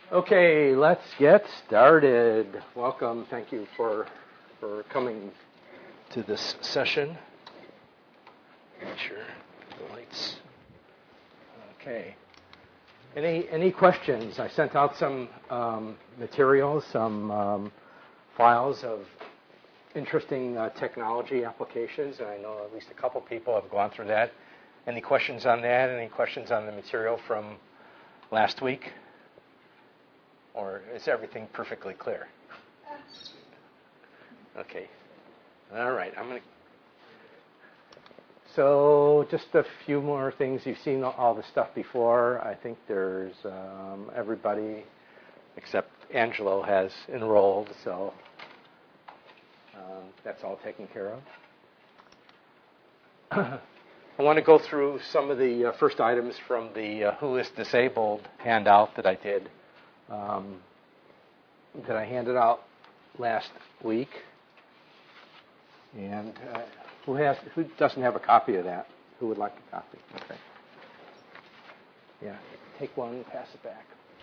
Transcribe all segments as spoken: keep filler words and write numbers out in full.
Okay, let's get started. Welcome. Thank you for for coming to this session. Make sure the lights. Okay. Any any questions? I sent out some um, materials, some um, files of interesting uh, technology applications, and I know at least a couple people have gone through that. Any questions on that? Any questions on the material from last week? Or is everything perfectly clear? Okay. All right. I'm going to. So just a few more things. You've seen all the stuff before. I think there's um, everybody except Angelo has enrolled, so um, that's all taken care of. I want to go through some of the uh, first items from the uh, Who is Disabled handout that I did. Um, that I handed out last week, and uh, who has who doesn't have a copy of that? Who would like a copy? Okay. Yeah, take one and pass it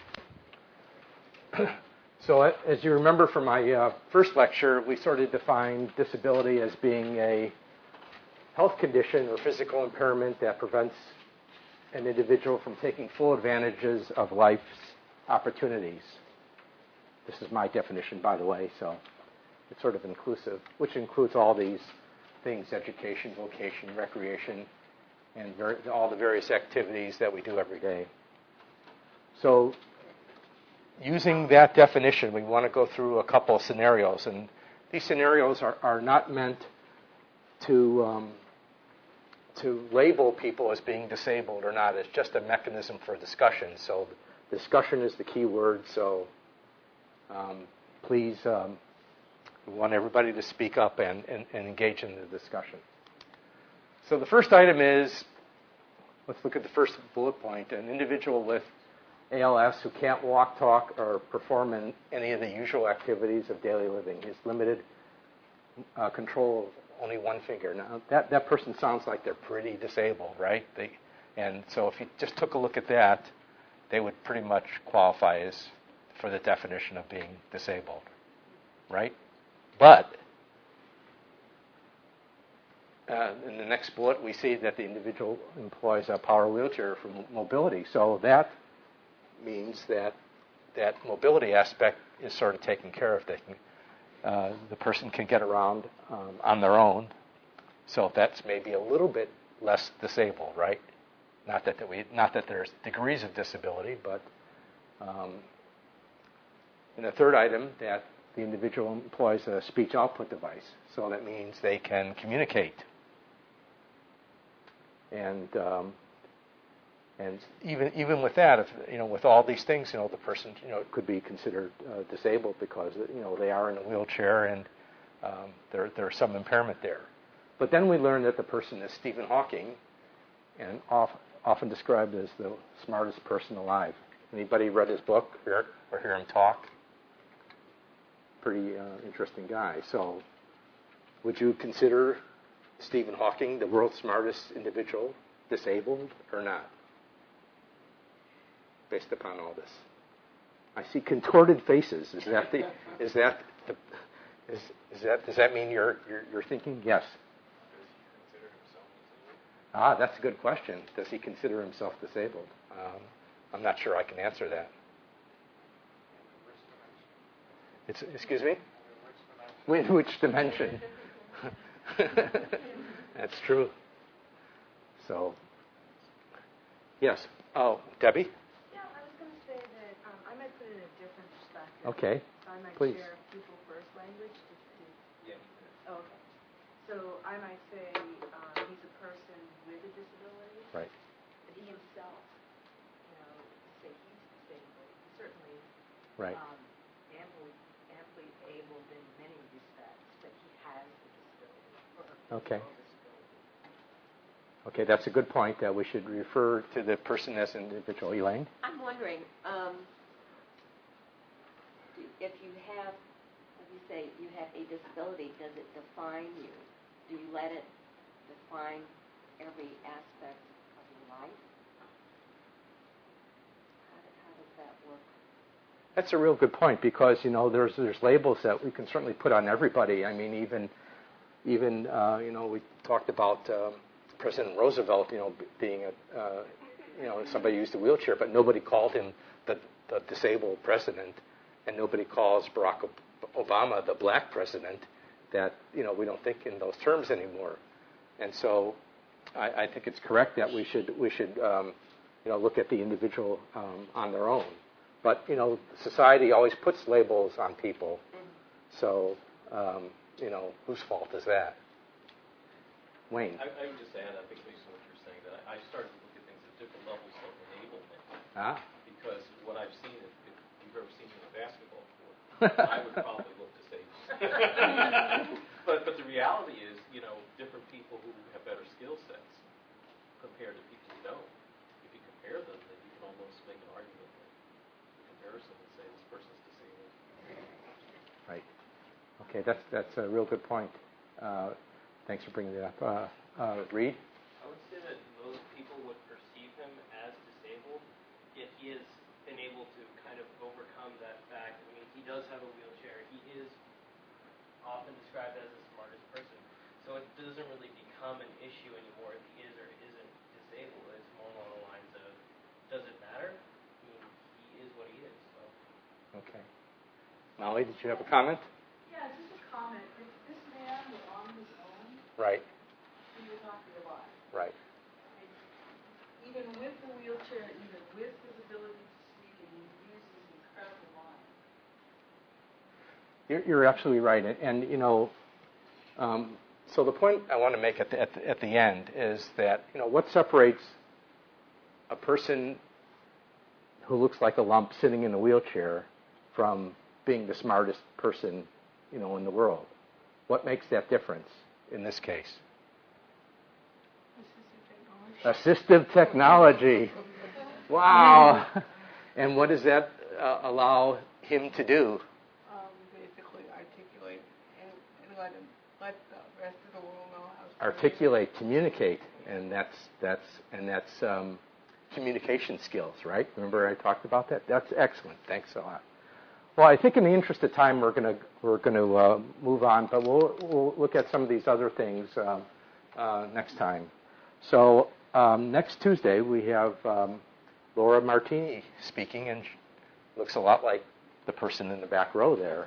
back. So, as you remember from my uh, first lecture, we sort of defined disability as being a health condition or physical impairment that prevents an individual from taking full advantages of life's opportunities. This is my definition, by the way, so it's sort of inclusive, which includes all these things: education, vocation, recreation, and ver- all the various activities that we do every day. So using that definition, we want to go through a couple of scenarios, and these scenarios are, are not meant to um, to label people as being disabled or not. It's just a mechanism for discussion. So discussion is the key word, so um, please, um, we want everybody to speak up and, and, and engage in the discussion. So the first item is, let's look at the first bullet point, an individual with A L S who can't walk, talk, or perform in any of the usual activities of daily living. Has limited uh, control of only one finger. Now, that, that person sounds like they're pretty disabled, right? They, and so if you just took a look at that, they would pretty much qualify as for the definition of being disabled, right? But uh, in the next bullet, we see that the individual employs a power wheelchair for mobility. So that means that that mobility aspect is sort of taken care of. They can, uh, the person can get around um, on their own. So that's maybe a little bit less disabled, right? Not that, that we, not that there's degrees of disability, but um, in the third item, that the individual employs a speech output device. So that means they can communicate. And um, and even even with that, if you know, with all these things, you know, the person, you know, could be considered uh, disabled because you know they are in a wheelchair and um, there there's some impairment there. But then we learn that the person is Stephen Hawking, and off, often described as the smartest person alive. Anybody read his book or, or hear him talk? Pretty uh, interesting guy. So would you consider Stephen Hawking the world's smartest individual disabled or not? Based upon all this. I see contorted faces. Is that the is that the is is that does that mean you're you're, you're thinking? Yes. Ah, that's a good question. Does he consider himself disabled? Um, I'm not sure I can answer that. It's, excuse me? In which dimension? That's true. So, yes. Oh, Debbie? Yeah, I was going to say that um, I might put it in a different perspective. Okay. So I might Please. share people first language. To, to, Yeah. oh, okay. So I might say um, he's a person with a disability. Right. But he himself, you know, to say he's disabled, he's certainly Right. um, amply, amply able in many respects, but he has the disability. Or a Okay. disability. Okay, that's a good point that we should refer to the person as an individual. Elaine? I'm wondering, um, do, if you have, as you say, you have a disability, does it define you? Do you let it define every aspect of your life? How, do, how does that work? That's a real good point because, you know, there's there's labels that we can certainly put on everybody. I mean, even, even uh, you know, we talked about um, President Roosevelt, you know, being a, uh, you know, somebody who used a wheelchair, but nobody called him the, the disabled president, and nobody calls Barack Obama the black president. That, you know, we don't think in those terms anymore. And so I, I think it's correct that we should, we should um, you know, look at the individual um, on their own. But, you know, society always puts labels on people. So, um, you know, whose fault is that? Wayne. I, I would just add, I think based on what you're saying, that I, I started to look at things at different levels of enablement. Ah. Because what I've seen, if, if you've ever seen me in a basketball court, I would probably look to say but but the reality is, you know, different people who have better skill sets compared to people who don't. If you compare them, then you can almost make an argument that the comparison and say this person's disabled. Right. Okay, that's that's a real good point. Uh, thanks for bringing that up. Uh, uh, Reed? I would say that most people would perceive him as disabled, yet he has been able to kind of overcome that fact. I mean, he does have a wheelchair. He is often described as the smartest person. So it doesn't really become an issue anymore if he is or isn't disabled. It's more along the lines of, does it matter? I mean, he is what he is. So. Okay. Molly, did you have a comment? Yeah, just a comment. If this man were on his own, Right. he would not be alive. Right. Even with the wheelchair, even with his ability to speak, and he uses his incredible mind. You're, you're absolutely right. And, and you know, um, so the point I want to make at the, at, the, at the end is that, you know, what separates a person who looks like a lump sitting in a wheelchair from being the smartest person, you know, in the world? What makes that difference in this case? Assistive technology. Wow. And what does that uh, allow him to do? Um, basically articulate and, and let, him, let the rest of the world know how to Articulate, communicate, and that's that's and that's um, communication skills, right? Remember I talked about that? That's excellent. Thanks a lot. Well, I think in the interest of time, we're going to we're going to uh, move on, but we'll we'll look at some of these other things uh, uh, next time. So um, next Tuesday we have um, Laura Martini speaking, and she looks a lot like the person in the back row there.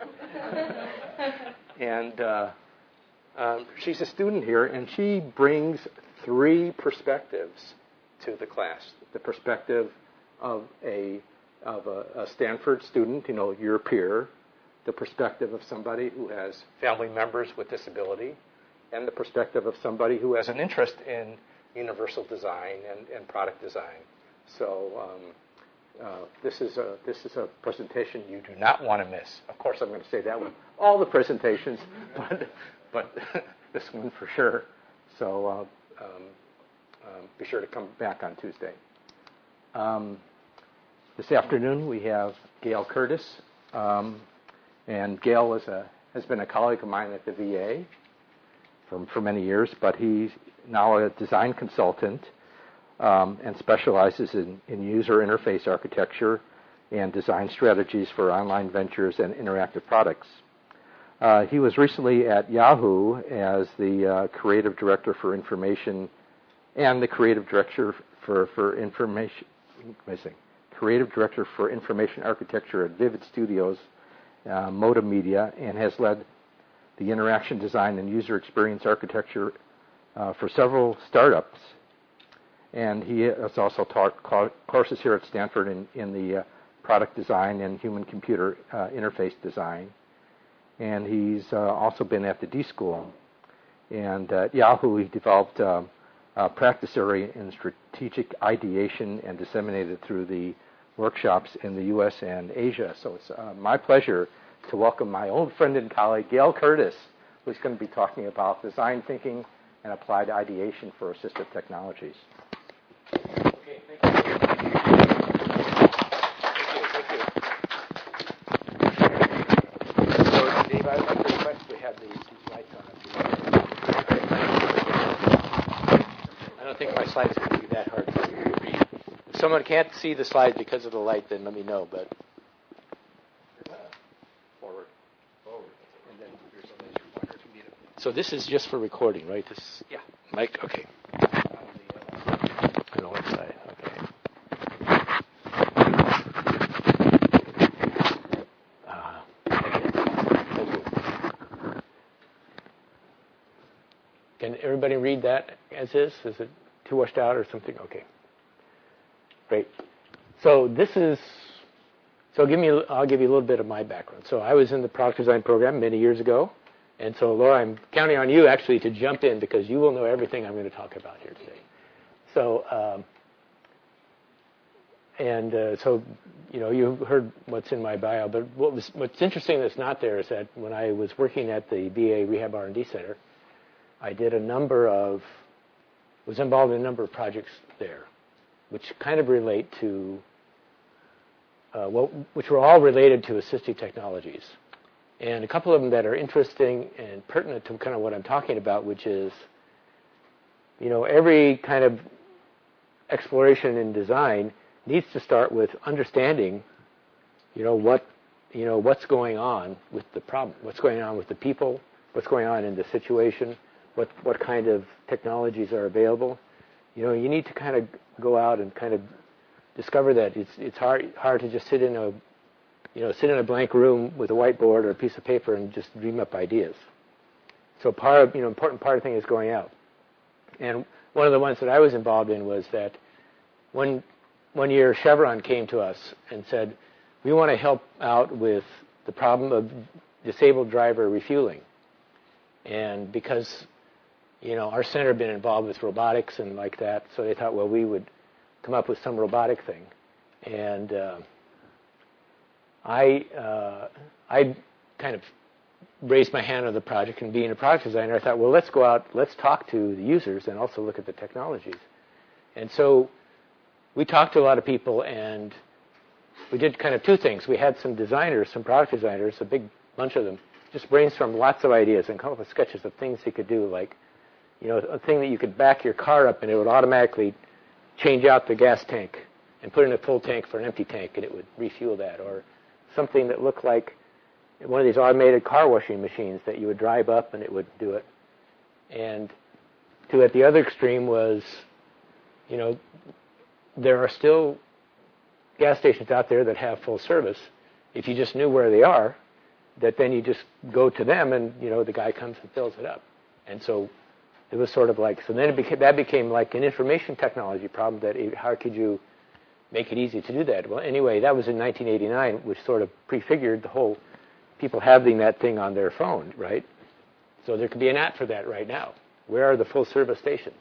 and uh, um, she's a student here, and she brings three perspectives to the class: the perspective of a of a, a Stanford student, you know, your peer, the perspective of somebody who has family members with disability, and the perspective of somebody who has an interest in universal design and, and product design. So um, uh, this is a this is a presentation you do not want to miss. Of course, I'm going to say that with all the presentations, but but this one for sure. So uh, um, um, be sure to come back on Tuesday. Um, This afternoon we have Gail Curtis, um, and Gail is a, has been a colleague of mine at the V A for, for many years, but he's now a design consultant um, and specializes in, in user interface architecture and design strategies for online ventures and interactive products. Uh, he was recently at Yahoo as the uh, creative director for information and the creative director for, for information, missing. Creative Director for Information Architecture at Vivid Studios, uh, Moda Media, and has led the interaction design and user experience architecture uh, for several startups. And he has also taught courses here at Stanford in, in the uh, product design and human-computer uh, interface design. And he's uh, also been at the D School. And at Yahoo, he developed um, a practice area in strategic ideation and disseminated through the workshops in the U S and Asia. So it's uh, my pleasure to welcome my old friend and colleague, Gail Curtis, who's going to be talking about design thinking and applied ideation for assistive technologies. Okay, thank you. Thank you, thank you. So, Dave, I'd like to request we have these, these lights on. I don't think my slides are going to be that hard for you to read. If someone can't see the slides because of the light, then let me know. But So this is just for recording, right? This Yeah. mic, okay. On the left side, okay. Uh, thank you. Can everybody read that as is? Is it too washed out or something? Okay. Great. So this is, so give me, I'll give you a little bit of my background. So I was in the product design program many years ago. And so, Laura, I'm counting on you actually to jump in because you will know everything I'm going to talk about here today. So, um, and uh, so, you know, you heard what's in my bio, but what was, what's interesting that's not there is that when I was working at the V A Rehab R and D Center, I did a number of, was involved in a number of projects there, which kind of relate to, uh, what, which were all related to assistive technologies. And a couple of them that are interesting and pertinent to kind of what I'm talking about, which is, you know, every kind of exploration in design needs to start with understanding, you know, what, you know, what's going on with the problem, what's going on with the people, what's going on in the situation, what, what kind of technologies are available. You know, you need to kind of go out and kind of discover that. It's, it's hard, hard to just sit in a You know, sit in a blank room with a whiteboard or a piece of paper and just dream up ideas. So part of, you know, important part of the thing is going out. And one of the ones that I was involved in was that one, one year Chevron came to us and said, we want to help out with the problem of disabled driver refueling. And because, you know, our center had been involved with robotics and like that, so they thought, well, we would come up with some robotic thing. And uh, I uh, I kind of raised my hand on the project, and being a product designer, I thought, well, let's go out, let's talk to the users and also look at the technologies. And so we talked to a lot of people, and we did kind of two things. We had some designers, some product designers, a big bunch of them, just brainstorm lots of ideas and come up with sketches of things you could do, like, you know, a thing that you could back your car up and it would automatically change out the gas tank and put in a full tank for an empty tank, and it would refuel that, or something that looked like one of these automated car washing machines that you would drive up and it would do it. And to at the other extreme was, you know, there are still gas stations out there that have full service. If you just knew where they are, that then you just go to them and, you know, the guy comes and fills it up. And so it was sort of like, so then it became, that became like an information technology problem that it, how could you make it easy to do that? Well, anyway, that was in nineteen eighty-nine, which sort of prefigured the whole people having that thing on their phone, right? So there could be an app for that right now. Where are the full service stations?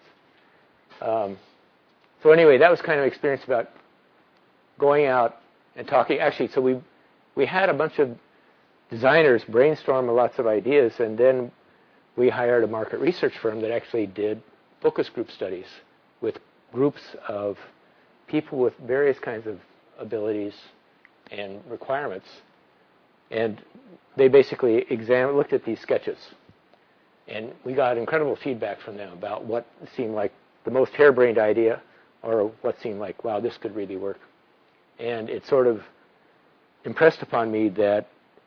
Um, so anyway, that was kind of experience about going out and talking. Actually, so we we had a bunch of designers brainstorm lots of ideas, and then we hired a market research firm that actually did focus group studies with groups of people with various kinds of abilities and requirements. And they basically examined, looked at these sketches. And we got incredible feedback from them about what seemed like the most harebrained idea or what seemed like, wow, this could really work. And it sort of impressed upon me that,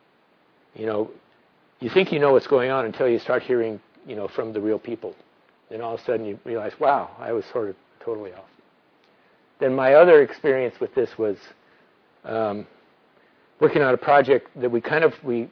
you know, you think you know what's going on until you start hearing, you know, from the real people. Then all of a sudden you realize, wow, I was sort of totally off. Then my other experience with this was um, working on a project that we kind of, we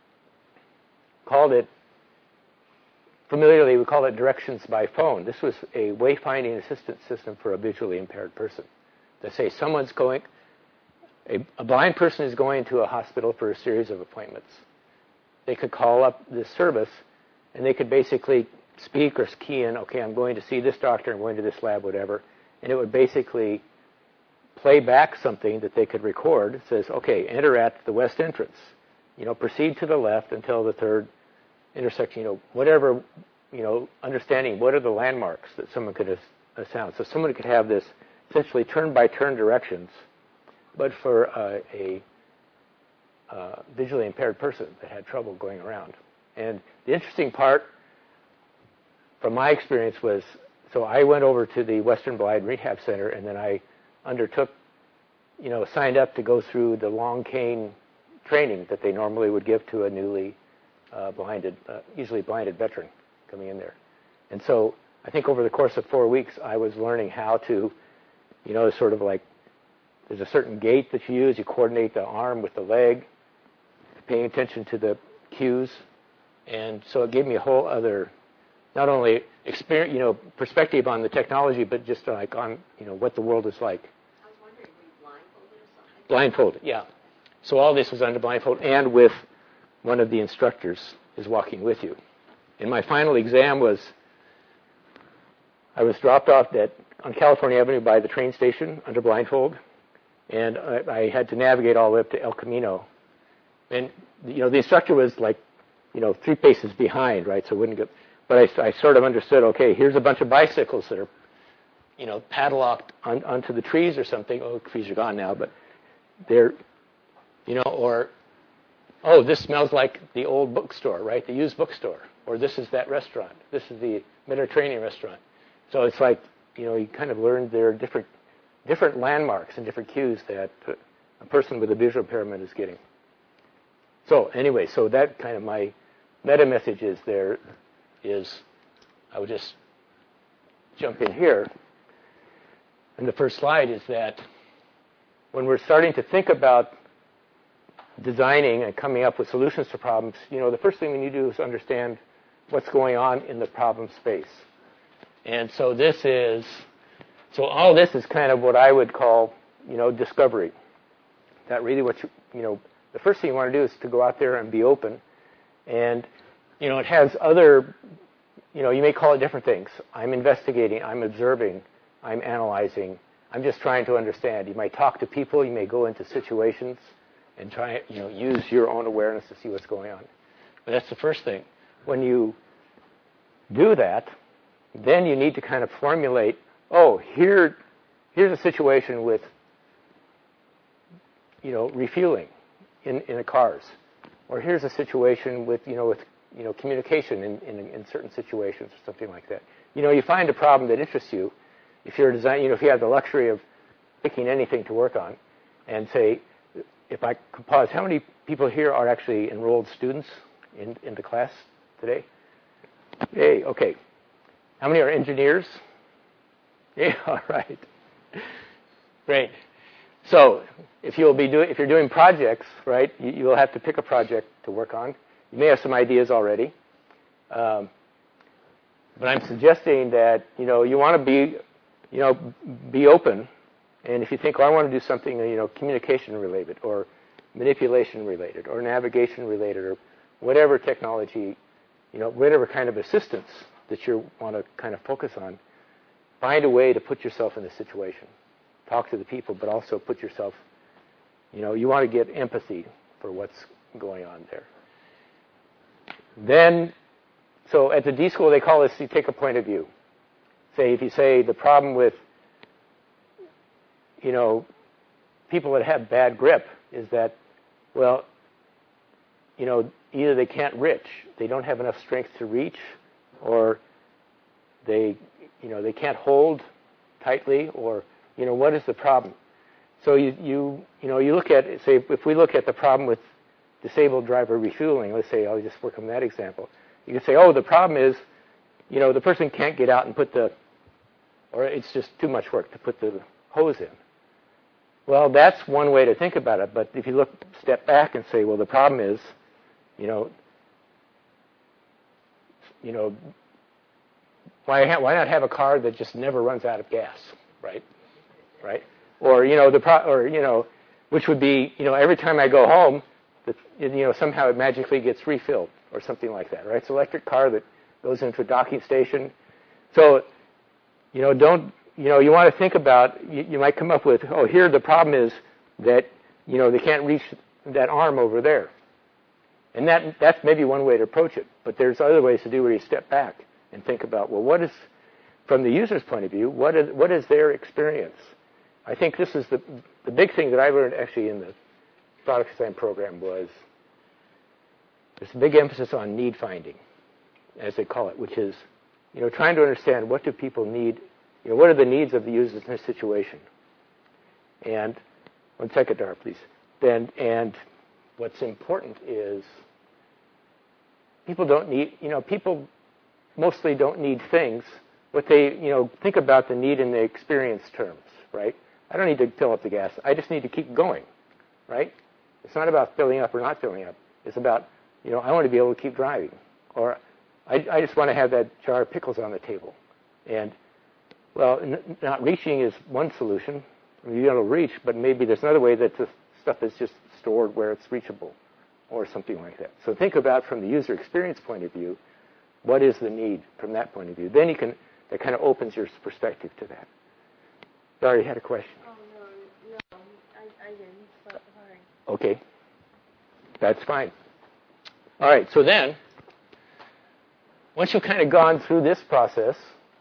called it, familiarly we call it directions by phone. This was a wayfinding assistance system for a visually impaired person. To say someone's going, a, a blind person is going to a hospital for a series of appointments. They could call up this service, and they could basically speak or key in, okay, I'm going to see this doctor, I'm going to this lab, whatever, and it would basically play back something that they could record. It says, okay, enter at the west entrance. You know, proceed to the left until the third intersection, you know, whatever, you know, understanding what are the landmarks that someone could assign. So someone could have this essentially turn-by-turn directions, but for uh, a uh, visually impaired person that had trouble going around. And the interesting part from my experience was, so I went over to the Western Blind Rehab Center, and then I undertook, you know, signed up to go through the long cane training that they normally would give to a newly uh, blinded, uh, easily blinded veteran coming in there. And so I think over the course of four weeks, I was learning how to, you know, sort of like, there's a certain gait that you use. You coordinate the arm with the leg, paying attention to the cues. And so it gave me a whole other, not only experience, you know, perspective on the technology, but just like on, you know, what the world is like. I was wondering, were you blindfolded or something? Blindfolded, yeah. So all this was under blindfold, and with one of the instructors is walking with you. And my final exam was, I was dropped off at, on California Avenue by the train station under blindfold, and I, I had to navigate all the way up to El Camino. And, you know, the instructor was like, you know, three paces behind, right, so it wouldn't get, but I, I sort of understood, okay, here's a bunch of bicycles that are, you know, padlocked on, onto the trees or something. Oh, the trees are gone now, but they're, you know, or, oh, this smells like the old bookstore, right, the used bookstore, or this is that restaurant, this is the Mediterranean restaurant. So it's like, you know, you kind of learned there are different, different landmarks and different cues that a person with a visual impairment is getting. So anyway, so that kind of my meta message is there is, I would just jump in here. And the first slide is that when we're starting to think about designing and coming up with solutions to problems, you know, the first thing we need to do is understand what's going on in the problem space. And so this is, so all this is kind of what I would call, you know, discovery. That really what you, you know, the first thing you want to do is to go out there and be open. And, you know, it has other, you know, you may call it different things. I'm investigating, I'm observing, I'm analyzing, I'm just trying to understand. You might talk to people, you may go into situations and try, you know, use your own awareness to see what's going on. But that's the first thing. When you do that, then you need to kind of formulate, oh, here, here's a situation with, you know, refueling in, in the cars. Or here's a situation with, you know, with, you know, communication in, in, in certain situations or something like that. You know, you find a problem that interests you. If you're a design, you know, if you have the luxury of picking anything to work on and say, if I could pause, how many people here are actually enrolled students in, in the class today? Hey, okay. How many are engineers? Yeah, all right. Great. So if you'll be doing, if you're doing projects, right, you, you will have to pick a project to work on. You may have some ideas already. Um, but I'm suggesting that, you know, you want to be, you know, be open. And if you think, oh, I want to do something, you know, communication related or manipulation related or navigation related or whatever technology, you know, whatever kind of assistance that you want to kind of focus on, find a way to put yourself in the situation. Talk to the people, but also put yourself, you know, you want to get empathy for what's going on there. Then, so at the D School, they call this, you take a point of view. Say, if you say the problem with, you know, people that have bad grip is that, well, you know, either they can't reach, they don't have enough strength to reach, or they, you know, they can't hold tightly, or, you know, what is the problem? So you, you, you know, you look at, say, if we look at the problem with disabled driver refueling, let's say, I'll just work on that example. You can say, oh, the problem is, you know, the person can't get out and put the, or it's just too much work to put the hose in. Well, that's one way to think about it, but if you look, step back and say, well, the problem is, you know, you know, why, ha- why not have a car that just never runs out of gas, right? Right? Or, you know, the pro- or, you know, which would be, you know, every time I go home, the, you know, somehow it magically gets refilled or something like that, right? It's an electric car that goes into a docking station. So, you know, don't, you know, you want to think about, you, you might come up with, oh, here the problem is that, you know, they can't reach that arm over there. And that that's maybe one way to approach it. But there's other ways to do where you step back and think about, well, what is, from the user's point of view, what is, what is their experience? I think this is the, the big thing that I learned actually in the product design program was there's a big emphasis on need finding, as they call it, which is, you know, trying to understand what do people need, you know, what are the needs of the users in this situation. And, one second, Dara, please. Then, and what's important is people don't need, you know, people mostly don't need things. What they, you know, think about the need in the experience terms, right? I don't need to fill up the gas. I just need to keep going, right? It's not about filling up or not filling up. It's about, you know, I want to be able to keep driving. Or I, I just want to have that jar of pickles on the table. And, well, n- not reaching is one solution. You're able to reach, but maybe there's another way that the stuff is just stored where it's reachable or something like that. So think about from the user experience point of view, what is the need from that point of view? Then you can, that kind of opens your perspective to that. Sorry, you had a question. Oh, no, no, I, I didn't, so, sorry. Okay. That's fine. All right, so then, once you've kind of gone through this process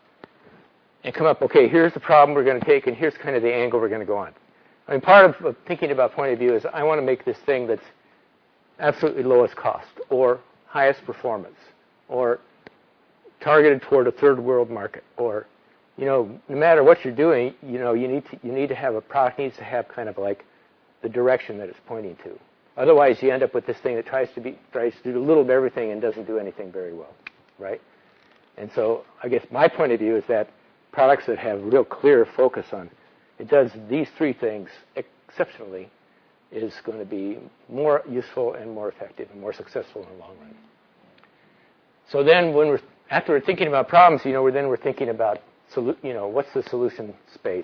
and come up, okay, here's the problem we're going to take, and here's kind of the angle we're going to go on. I mean, part of, of thinking about point of view is I want to make this thing that's absolutely lowest cost or highest performance or targeted toward a third world market, or, you know, no matter what you're doing, you know, you need to, you need to have a product needs to have kind of like the direction that it's pointing to. Otherwise, you end up with this thing that tries to be tries to do a little of everything and doesn't do anything very well, right? And so, I guess my point of view is that products that have real clear focus on it does these three things exceptionally is going to be more useful and more effective and more successful in the long run. So then, when we're after we're thinking about problems, you know, we're then we're thinking about solu- you know, what's the solution space,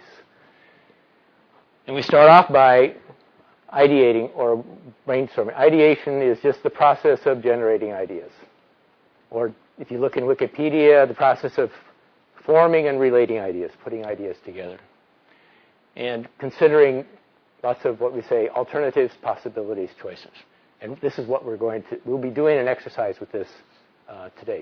and we start off by ideating or brainstorming. Ideation is just the process of generating ideas. Or if you look in Wikipedia, the process of forming and relating ideas, putting ideas together. And considering lots of what we say alternatives, possibilities, choices. And this is what we're going to, we'll be doing an exercise with this uh, today.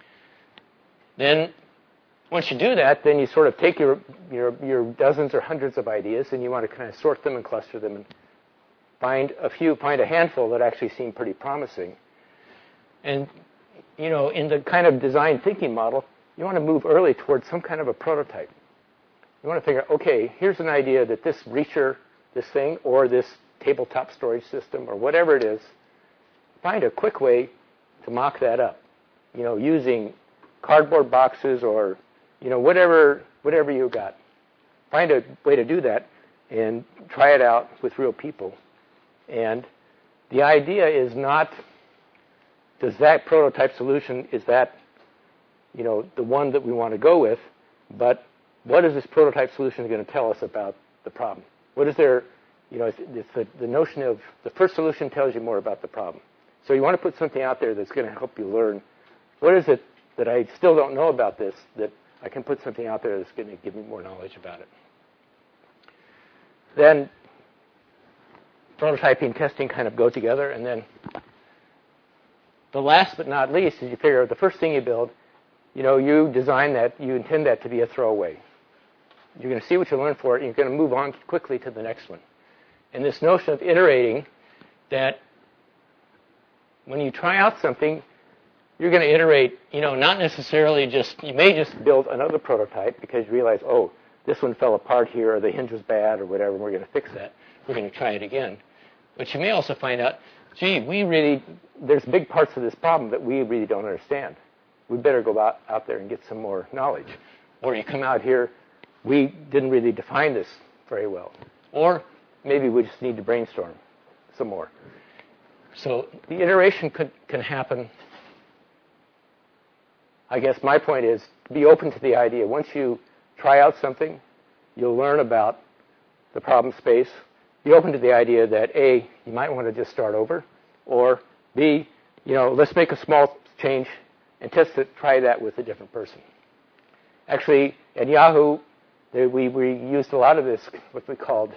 Then, once you do that, then you sort of take your, your, your dozens or hundreds of ideas and you want to kind of sort them and cluster them and find a few, find a handful that actually seem pretty promising. And, you know, in the kind of design thinking model, you want to move early towards some kind of a prototype. You want to figure, okay, here's an idea that this reacher, this thing, or this tabletop storage system, or whatever it is, find a quick way to mock that up. You know, using cardboard boxes or, you know, whatever, whatever you got. Find a way to do that and try it out with real people. And the idea is not, does that prototype solution, is that, you know, the one that we want to go with, but what is this prototype solution going to tell us about the problem? What is there, you know, it's, it's the, the notion of the first solution tells you more about the problem. So you want to put something out there that's going to help you learn, what is it that I still don't know about this, that I can put something out there that's going to give me more knowledge about it. Then prototyping and testing kind of go together, and then the last but not least is you figure out the first thing you build, you know, you design that, you intend that to be a throwaway. You're going to see what you learn for it, and you're going to move on quickly to the next one. And this notion of iterating, that when you try out something, you're going to iterate, you know, not necessarily just, you may just build another prototype because you realize, oh, this one fell apart here, or the hinge was bad, or whatever, and we're going to fix that. We're going to try it again. But you may also find out, gee, we really, there's big parts of this problem that we really don't understand. We better go out, out there and get some more knowledge. Or you come out here, we didn't really define this very well. Or maybe we just need to brainstorm some more. So the iteration could, can happen. I guess my point is to be open to the idea. Once you try out something, you'll learn about the problem space. Be open to the idea that A, you might want to just start over, or B, you know, let's make a small change and test it, try that with a different person. Actually, at Yahoo, we, we used a lot of this, what we called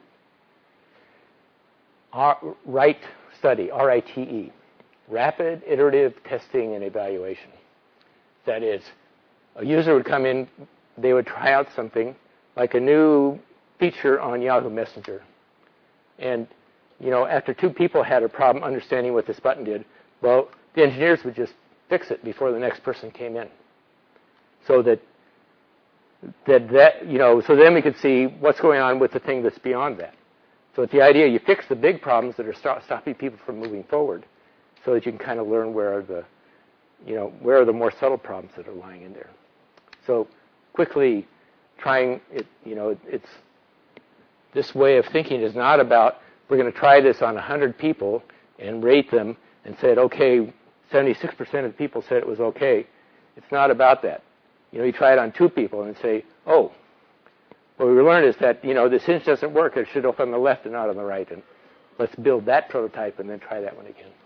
RITE study, R I T E, Rapid Iterative Testing and Evaluation. That is, a user would come in, they would try out something, like a new feature on Yahoo Messenger. And, you know, after two people had a problem understanding what this button did, well, the engineers would just fix it before the next person came in. So that, that, that, you know, so then we could see what's going on with the thing that's beyond that. So it's the idea you fix the big problems that are stop, stopping people from moving forward so that you can kind of learn where the, you know, where are the more subtle problems that are lying in there? So quickly trying it, you know, it's this way of thinking is not about we're going to try this on one hundred people and rate them and said, okay, seventy-six percent of the people said it was okay. It's not about that. You know, you try it on two people and say, oh, what we learned is that, you know, this hinge doesn't work. It should open on the left and not on the right. And let's build that prototype and then try that one again.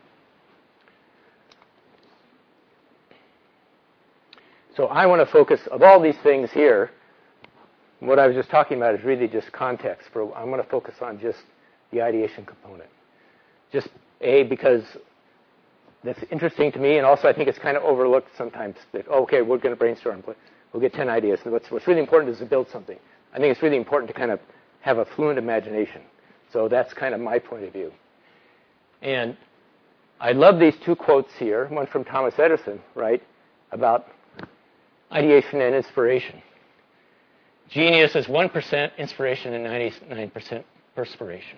So I want to focus, of all these things here, what I was just talking about is really just context. For I'm going to focus on just the ideation component. Just, A, because that's interesting to me, and also I think it's kind of overlooked sometimes. That, oh, okay, we're going to brainstorm. We'll get ten ideas. And what's, what's really important is to build something. I think it's really important to kind of have a fluent imagination. So that's kind of my point of view. And I love these two quotes here, one from Thomas Edison, right, about ideation and inspiration. Genius is one percent inspiration and ninety-nine percent perspiration.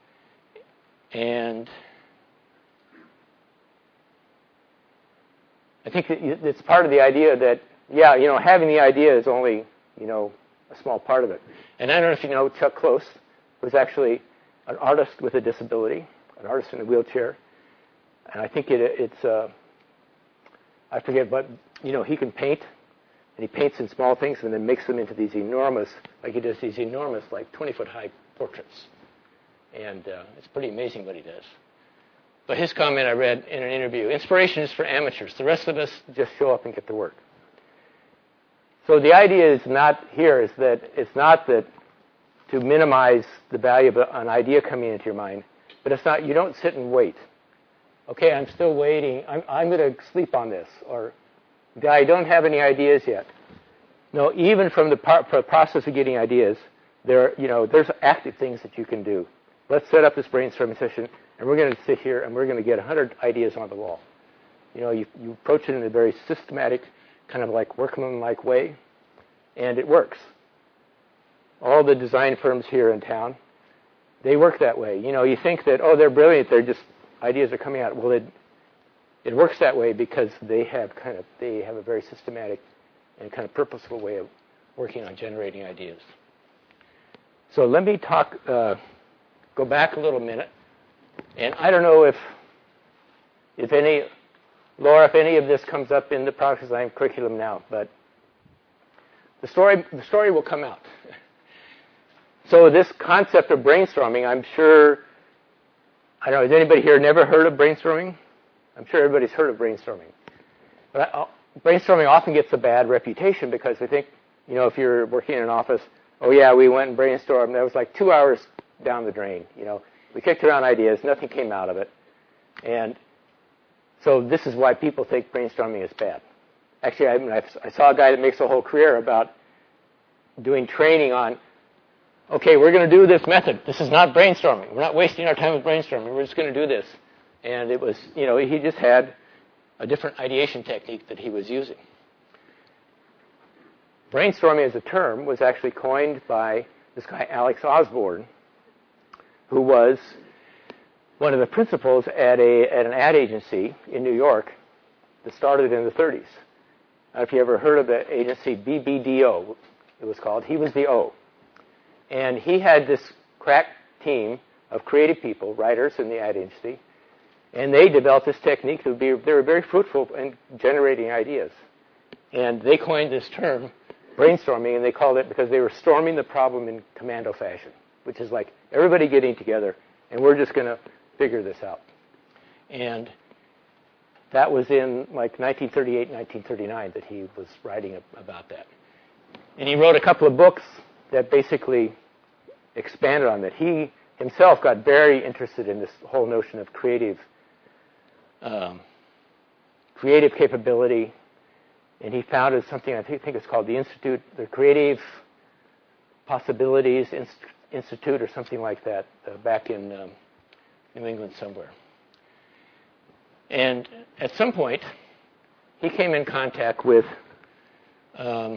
And I think it's part of the idea that, yeah, you know, having the idea is only, you know, a small part of it. And I don't know if you know, Chuck Close was actually an artist with a disability, an artist in a wheelchair. And I think it, it's, uh, I forget, but, you know, he can paint, and he paints in small things and then makes them into these enormous, like he does these enormous, like twenty-foot high portraits. And uh, it's pretty amazing what he does. But his comment I read in an interview, inspiration is for amateurs. The rest of us just show up and get to work. So the idea is not here is that it's not that to minimize the value of an idea coming into your mind, but it's not, you don't sit and wait. Okay, I'm still waiting. I'm, I'm going to sleep on this. Or I don't have any ideas yet. No, even from the par- process of getting ideas, there, you know, there's active things that you can do. Let's set up this brainstorming session, and we're going to sit here, and we're going to get one hundred ideas on the wall. You know, you, you approach it in a very systematic, kind of like workman-like way, and it works. All the design firms here in town, they work that way. You know, you think that, oh, they're brilliant, they're just, ideas are coming out. Well, it, it works that way because they have kind of, they have a very systematic and kind of purposeful way of working on generating ideas. So let me talk, uh, go back a little minute, and I don't know if, if any, Laura, if any of this comes up in the product design curriculum now, but the story, the story will come out. So this concept of brainstorming, I'm sure, I don't know, has anybody here never heard of brainstorming? I'm sure everybody's heard of brainstorming. But I, brainstorming often gets a bad reputation because we think, you know, if you're working in an office, oh yeah, we went and brainstormed. That was like two hours down the drain. You know, we kicked around ideas, nothing came out of it. And so this is why people think brainstorming is bad. Actually, I, mean, I saw a guy that makes a whole career about doing training on, okay, we're going to do this method. This is not brainstorming. We're not wasting our time with brainstorming. We're just going to do this. And it was, you know, he just had a different ideation technique that he was using. Brainstorming as a term was actually coined by this guy, Alex Osborne, who was one of the principals at, a, at an ad agency in New York that started in the thirties. I don't know if you ever heard of the agency, B B D O, it was called. He was the O. And he had this crack team of creative people, writers in the ad agency, and they developed this technique to be, they were very fruitful in generating ideas. And they coined this term, brainstorming, and they called it because they were storming the problem in commando fashion, which is like everybody getting together, and we're just going to figure this out. And that was in like nineteen thirty-eight, nineteen thirty-nine that he was writing about that. And he wrote a couple of books that basically expanded on that. He himself got very interested in this whole notion of creative, um, creative capability, and he founded something I think, think it's called the Institute, the Creative Possibilities Inst- Institute, or something like that, uh, back in um, New England somewhere. And at some point, he came in contact with um,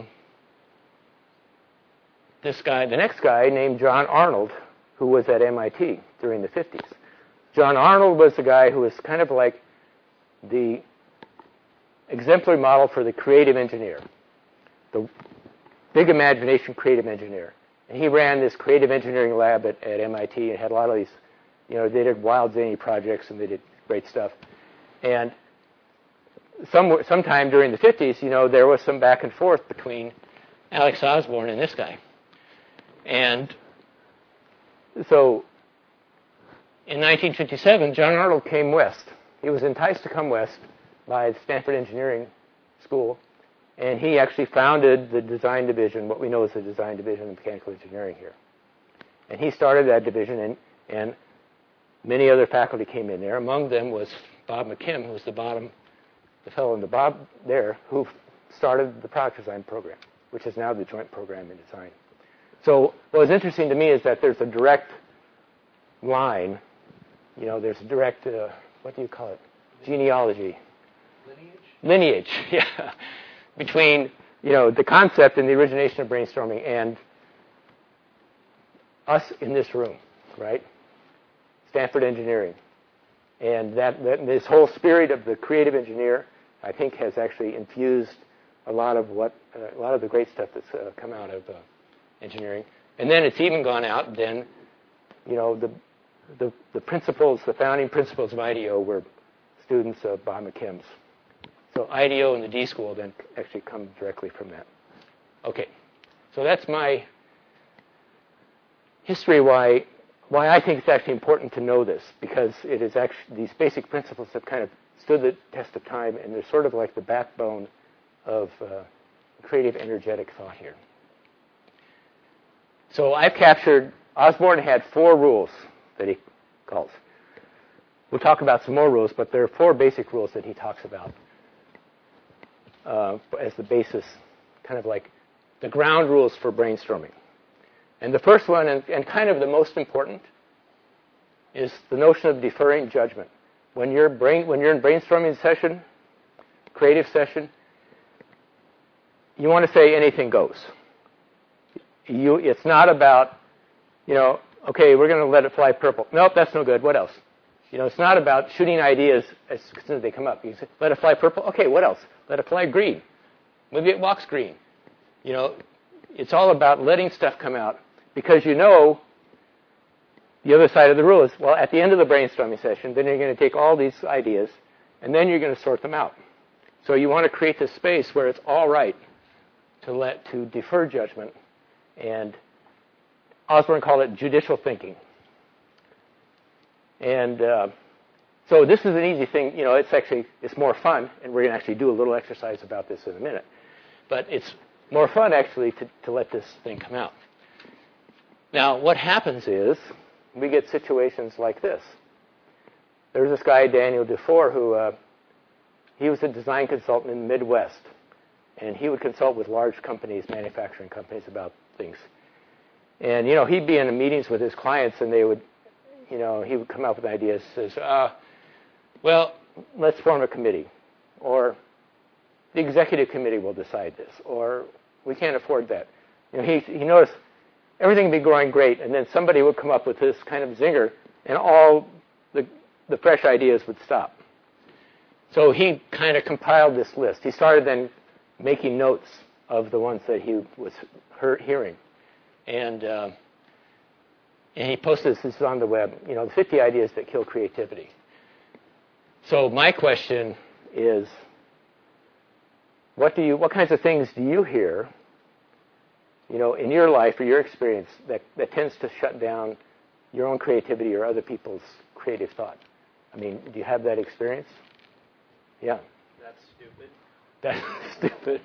this guy, the next guy named John Arnold, who was at M I T during the fifties. John Arnold was the guy who was kind of like the exemplary model for the creative engineer, the big imagination creative engineer. And he ran this creative engineering lab at, at M I T and had a lot of these, you know, they did wild zany projects and they did great stuff. And some, sometime during the fifties, you know, there was some back and forth between Alex Osborne and this guy. And so in nineteen fifty-seven, John Arnold came west. He was enticed to come west by the Stanford Engineering School, and he actually founded the design division, what we know as the design division of mechanical engineering here. And he started that division, and, and many other faculty came in there. Among them was Bob McKim, who was the bottom, the fellow in the Bob there, who started the product design program, which is now the joint program in design. So what was interesting to me is that there's a direct line, you know, there's a direct, uh, what do you call it, genealogy. Lineage? Lineage, yeah, between, you know, the concept and the origination of brainstorming and us in this room, right? Stanford Engineering. And that, that this whole spirit of the creative engineer, I think, has actually infused a lot of what, uh, a lot of the great stuff that's uh, come out of uh, engineering. And then it's even gone out, then, you know, the, the, the principles, the founding principles of I D E O were students of Bob McKim's. So I D E O and the D School then actually come directly from that. Okay, so that's my history why why I think it's actually important to know this, because it is actually, these basic principles have kind of stood the test of time, and they're sort of like the backbone of uh, creative, energetic thought here. So I've captured, Osborne had four rules that he calls. We'll talk about some more rules, but there are four basic rules that he talks about uh, as the basis, kind of like the ground rules for brainstorming. And the first one, and, and kind of the most important, is the notion of deferring judgment. When you're, brain, when you're in brainstorming session, creative session, you want to say anything goes. You, it's not about, you know, okay, we're going to let it fly purple. Nope, that's no good. What else? You know, it's not about shooting ideas as soon as they come up. You say, let it fly purple. Okay, what else? Let it fly green. Maybe it walks green. You know, it's all about letting stuff come out, because you know the other side of the rule is, well, at the end of the brainstorming session, then you're going to take all these ideas, and then you're going to sort them out. So you want to create this space where it's all right to let, to defer judgment, and Osborne called it judicial thinking. And uh, so this is an easy thing. You know, it's actually, it's more fun, and we're going to actually do a little exercise about this in a minute. But it's more fun, actually, to, to let this thing come out. Now, what happens is we get situations like this. There's this guy, Daniel Dufour, who uh, he was a design consultant in the Midwest, and he would consult with large companies, manufacturing companies, about things. And, you know, he'd be in meetings with his clients, and they would, you know, he would come up with ideas, says, uh, well, let's form a committee, or the executive committee will decide this, or we can't afford that. You know, he, he noticed everything would be going great, and then somebody would come up with this kind of zinger, and all the, the fresh ideas would stop. So he kind of compiled this list. He started then making notes of the ones that he was heard, hearing. And, uh, and he posted this on the web, you know, the fifty ideas that kill creativity. So my question is, what do you, what kinds of things do you hear, you know, in your life or your experience that, that tends to shut down your own creativity or other people's creative thought? I mean, do you have that experience? Yeah. That's stupid. That's stupid.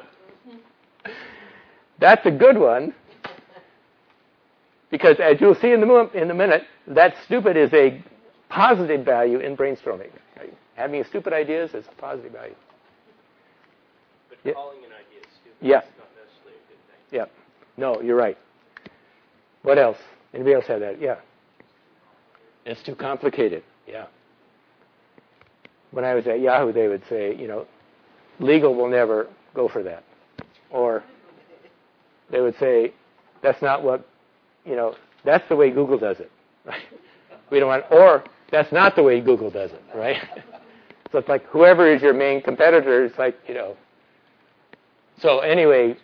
That's a good one. Because as you'll see in the, in a minute, that stupid is a positive value in brainstorming. Right? Having stupid ideas is a positive value. But Yeah. calling an idea stupid Yeah. is not necessarily a good thing. Yeah. No, you're right. What else? Anybody else have that? Yeah. It's too complicated. Yeah. When I was at Yahoo, they would say, you know, legal will never go for that. Or they would say, that's not what, you know, that's the way Google does it. Right? We don't want, or that's not the way Google does it, right? So it's like whoever is your main competitor is like, you know. So anyway,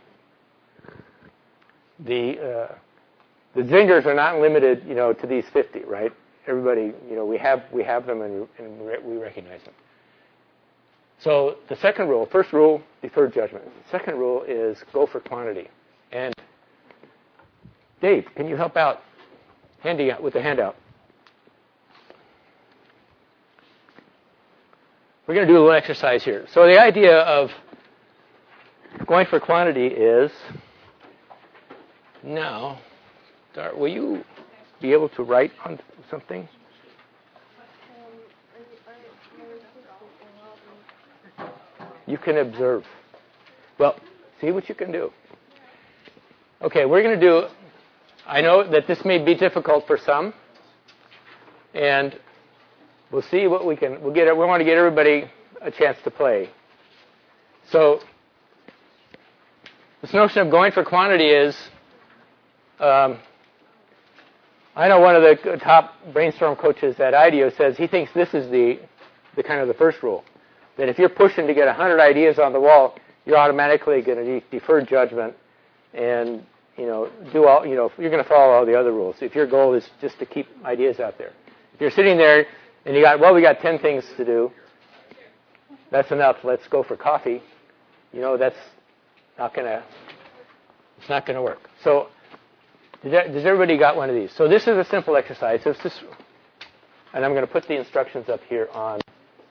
the uh, the zingers are not limited, you know, to these fifty, right? Everybody, you know, we have we have them and, and we recognize them. So the second rule, first rule, deferred judgment. The second rule is go for quantity. And Dave, can you help out handy with the handout? We're going to do a little exercise here. So the idea of going for quantity is, now, Dart, will you be able to write on something? You can observe. Well, see what you can do. Okay, we're going to do, I know that this may be difficult for some, and we'll see what we can, we'll get, we want to get everybody a chance to play. So, this notion of going for quantity is, um, I know one of the top brainstorm coaches at IDEO says he thinks this is the, the kind of the first rule. That if you're pushing to get one hundred ideas on the wall, you're automatically going to de- defer judgment and, you know, do all, you know, you're going to follow all the other rules. If your goal is just to keep ideas out there. If you're sitting there and you got, well, we got ten things to do, that's enough. Let's go for coffee. You know, that's not going to, it's not going to work. So, does everybody got one of these? So this is a simple exercise. It's just, and I'm going to put the instructions up here on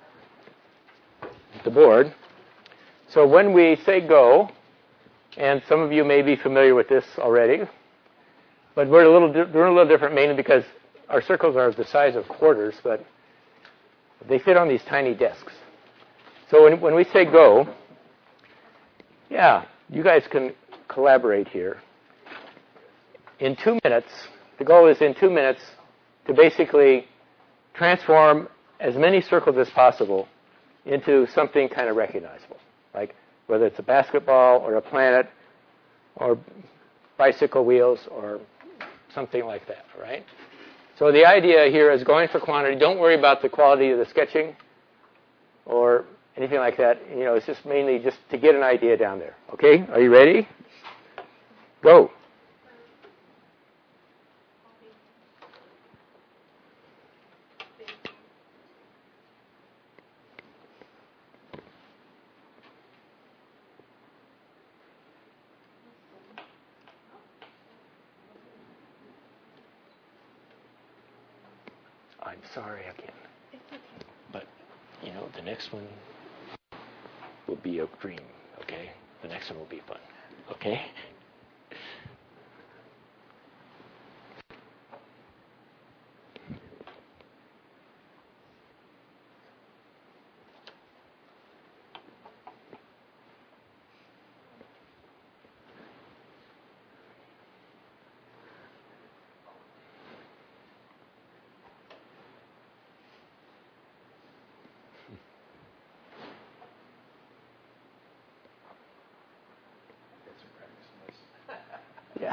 the board. So when we say go, and some of you may be familiar with this already, but we're a little we're a little different mainly because our circles are the size of quarters, but they fit on these tiny discs. So when when we say go, yeah, you guys can collaborate here. In two minutes, the goal is in two minutes to basically transform as many circles as possible into something kind of recognizable, like whether it's a basketball or a planet or bicycle wheels or something like that, right? So the idea here is going for quantity. Don't worry about the quality of the sketching or anything like that. You know, it's just mainly just to get an idea down there. Okay, are you ready? Go. I'm sorry again. It's okay. But, you know, the next one will be a dream, okay? The next one will be fun, okay? Yeah.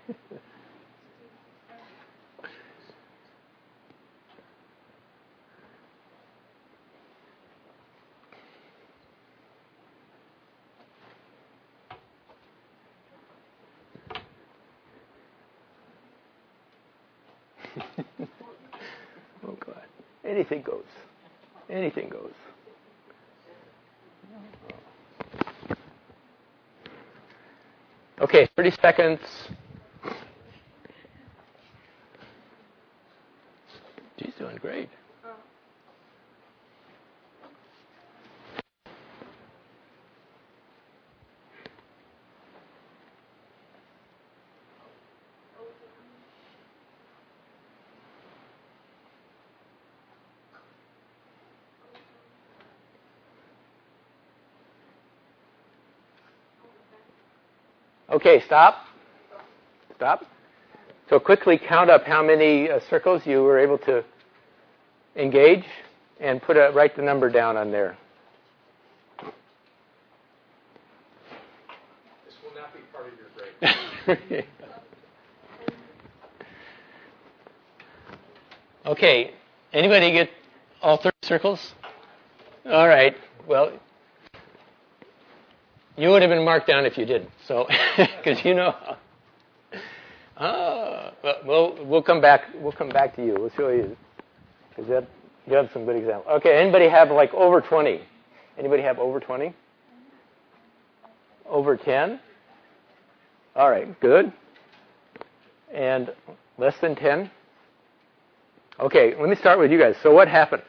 Oh, God. Anything goes. Anything goes. Okay, thirty seconds. She's doing great. Okay, stop. Stop. So quickly count up how many uh, circles you were able to engage and put a, write the number down on there. This will not be part of your grade. Okay, anybody get all thirty circles? All right. Well, you would have been marked down if you didn't. So, because you know. Ah, well, we'll we'll come back. We'll come back to you. We'll show you. Because that you have some good examples. Okay. Anybody have like over twenty? Anybody have over twenty? Over ten? All right. Good. And less than ten? Okay. Let me start with you guys. So what happened?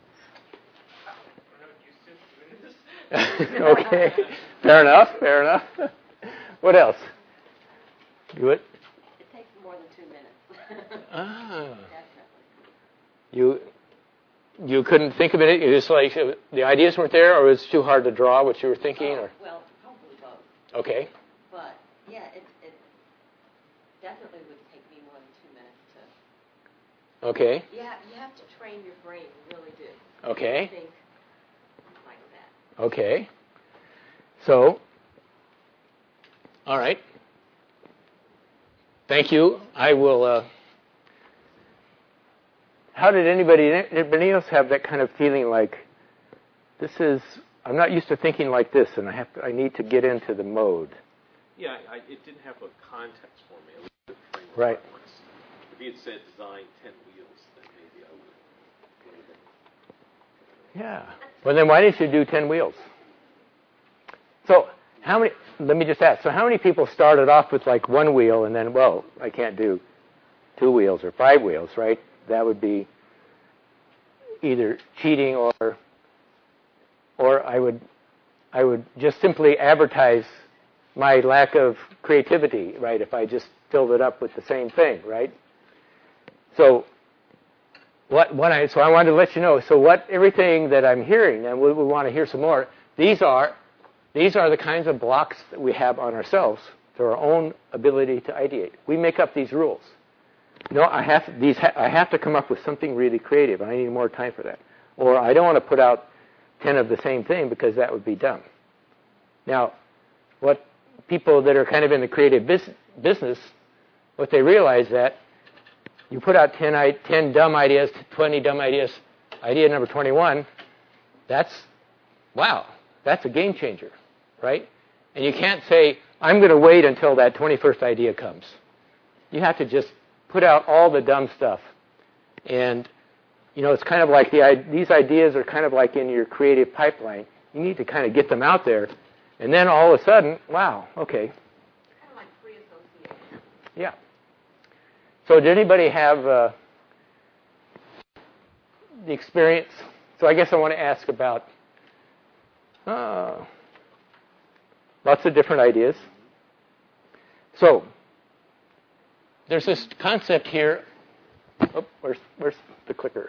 Okay. Fair enough. Fair enough. What else? Do it. It takes more than two minutes. Ah. Definitely. You you couldn't think of it. You just like uh, the ideas weren't there, or it was too hard to draw what you were thinking, Oh, or well, probably both. okay. But yeah, it it definitely would take me more than two minutes to. Okay. Yeah, you have to train your brain. You really do. Okay. Think like that. Okay. So, all right. Thank you. I will. Uh, how did anybody, anybody else have that kind of feeling like, this is, I'm not used to thinking like this, and I have to, I need to get into the mode. Yeah, I, it didn't have a context for me. It was a framework Right. reference. If he had said design ten wheels, then maybe I would have. Yeah. Well, then why didn't you do ten wheels? So how many, let me just ask, so how many people started off with like one wheel and then, well, I can't do two wheels or five wheels, right? That would be either cheating or or I would I would just simply advertise my lack of creativity, right, if I just filled it up with the same thing, right? So what what I so I wanted to let you know, so what everything that I'm hearing, and we, we want to hear some more, these are these are the kinds of blocks that we have on ourselves through our own ability to ideate. We make up these rules. No, I have these. Ha- I have to come up with something really creative. I need more time for that. Or I don't want to put out ten of the same thing because that would be dumb. Now, what people that are kind of in the creative bus- business, what they realize that you put out ten, I- ten dumb ideas, twenty dumb ideas. Idea number twenty-one. That's wow. That's a game changer, right? And you can't say I'm going to wait until that twenty-first idea comes. You have to just put out all the dumb stuff. And, you know, it's kind of like the these ideas are kind of like in your creative pipeline. You need to kind of get them out there. And then all of a sudden, wow, okay. Kind of like free association. Yeah. So did anybody have uh, the experience? So I guess I want to ask about uh, lots of different ideas. So there's this concept here. Oh, where's, where's the clicker?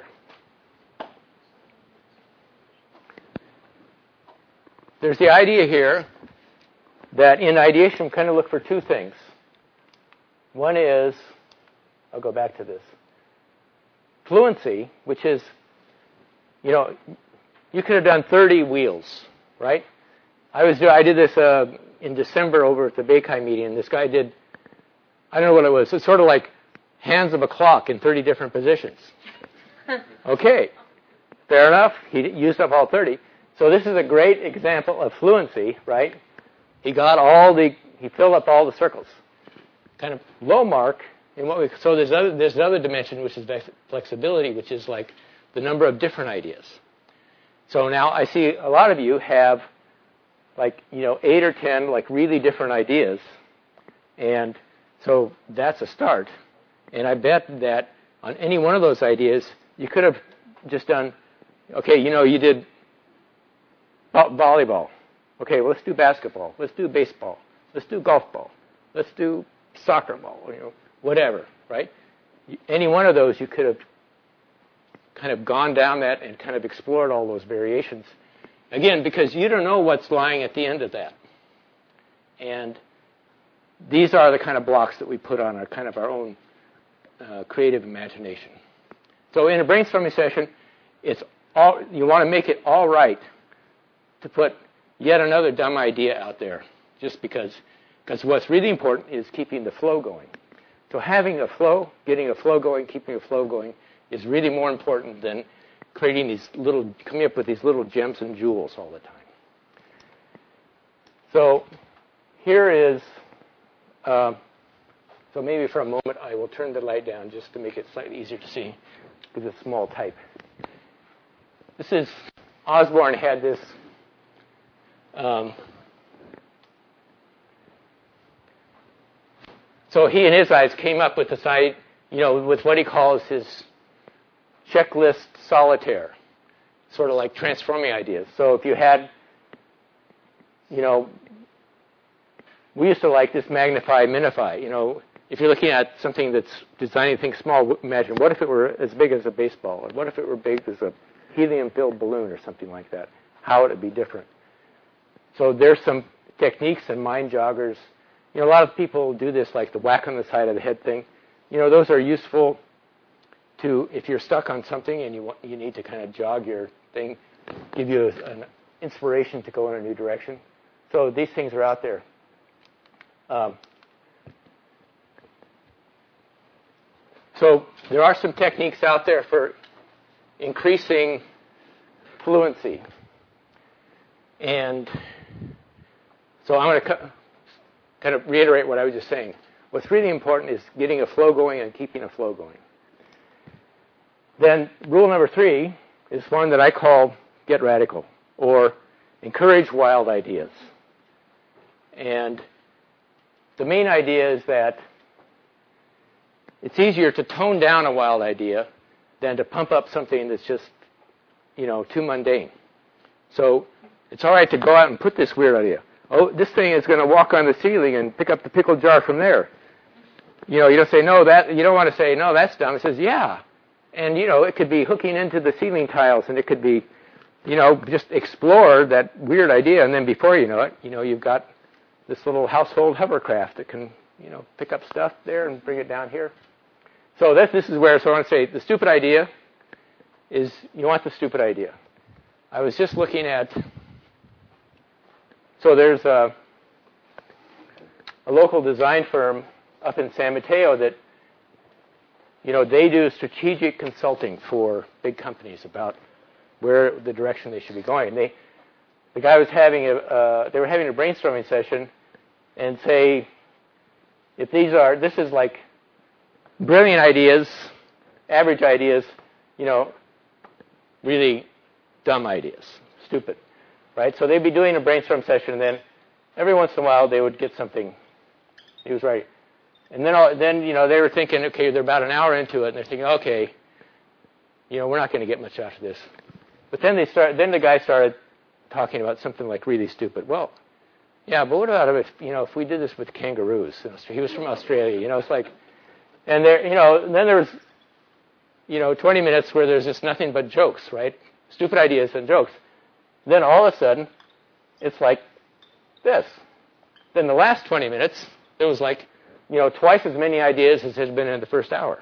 There's the idea here that in ideation, we kind of look for two things. One is, I'll go back to this, fluency, which is, you know, you could have done thirty wheels, right? I was I did this uh, in December over at the Beikai meeting, and this guy did, I don't know what it was. It's sort of like hands of a clock in thirty different positions. Okay, fair enough. He used up all thirty. So this is a great example of fluency, right? He got all the, he filled up all the circles. Kind of low mark in what we, so there's other, there's another dimension which is flexibility, which is like the number of different ideas. So now I see a lot of you have like, you know, eight or ten like really different ideas. And so that's a start. And I bet that on any one of those ideas, you could have just done, okay, you know, you did volleyball. Okay, well, let's do basketball. Let's do baseball. Let's do golf ball. Let's do soccer ball, you know, whatever, right? Any one of those, you could have kind of gone down that and kind of explored all those variations. Again, because you don't know what's lying at the end of that. And these are the kind of blocks that we put on our kind of our own uh, creative imagination. So in a brainstorming session, it's all, you want to make it all right to put yet another dumb idea out there, just because because what's really important is keeping the flow going. So having a flow, getting a flow going, keeping a flow going is really more important than creating these little, coming up with these little gems and jewels all the time. So here is, uh, so maybe for a moment I will turn the light down just to make it slightly easier to see because it's small type. This is, Osborne had this um, so he in his eyes came up with this idea, you know, with what he calls his checklist solitaire, sort of like transforming ideas. So if you had, you know, we used to like this magnify, minify. You know, if you're looking at something that's designing things small, imagine what if it were as big as a baseball, or what if it were big as a helium-filled balloon or something like that? How would it be different? So there's some techniques and mind joggers. You know, a lot of people do this, like the whack on the side of the head thing. You know, those are useful to, if you're stuck on something and you want, you need to kind of jog your thing, give you an inspiration to go in a new direction. So these things are out there. Um, so there are some techniques out there for increasing fluency. And so I'm going to kind of reiterate what I was just saying. What's really important is getting a flow going and keeping a flow going. Then rule number three is one that I call get radical, or encourage wild ideas. And the main idea is that it's easier to tone down a wild idea than to pump up something that's just, you know, too mundane. So it's all right to go out and put this weird idea. Oh, this thing is going to walk on the ceiling and pick up the pickle jar from there. You know, you don't say, no, that, you don't want to say, no, that's dumb. It says, yeah. And, you know, it could be hooking into the ceiling tiles, and it could be, you know, just explore that weird idea, and then before you know it, you know, you've got this little household hovercraft that can, you know, pick up stuff there and bring it down here. So this, this is where, so I want to say, the stupid idea is, you want the stupid idea. I was just looking at, so there's a, a local design firm up in San Mateo that, you know, they do strategic consulting for big companies about where the direction they should be going. They, the guy was having a, uh, they were having a brainstorming session, and say, if these are, this is like brilliant ideas, average ideas, you know, really dumb ideas, stupid, right? So they'd be doing a brainstorm session, and then every once in a while they would get something. He was right. And then, all, then you know, they were thinking, okay, they're about an hour into it, and they're thinking, okay, you know, we're not going to get much out of this. But then they start. Then the guy started talking about something like really stupid. Well, yeah, but what about if, you know, if we did this with kangaroos? He was from Australia, you know, it's like, and there, you know, and then there was, you know, twenty minutes where there's just nothing but jokes, right? Stupid ideas and jokes. Then all of a sudden, it's like this. Then the last twenty minutes, there was like, you know, twice as many ideas as had been in the first hour.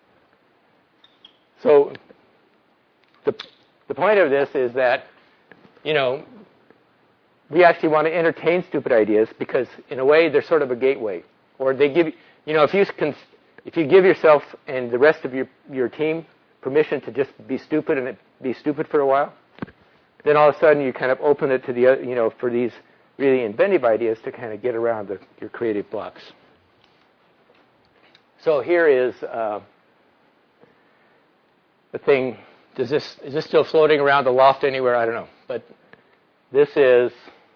So the the point of this is that, you know, we actually want to entertain stupid ideas because, in a way, they're sort of a gateway. Or they give, you know, if you can, if you give yourself and the rest of your your team permission to just be stupid and be stupid for a while, then all of a sudden you kind of open it to the, you know, for these really inventive ideas to kind of get around the, your creative blocks. So here is uh, the thing. Does this is this still floating around the loft anywhere? I don't know, but this is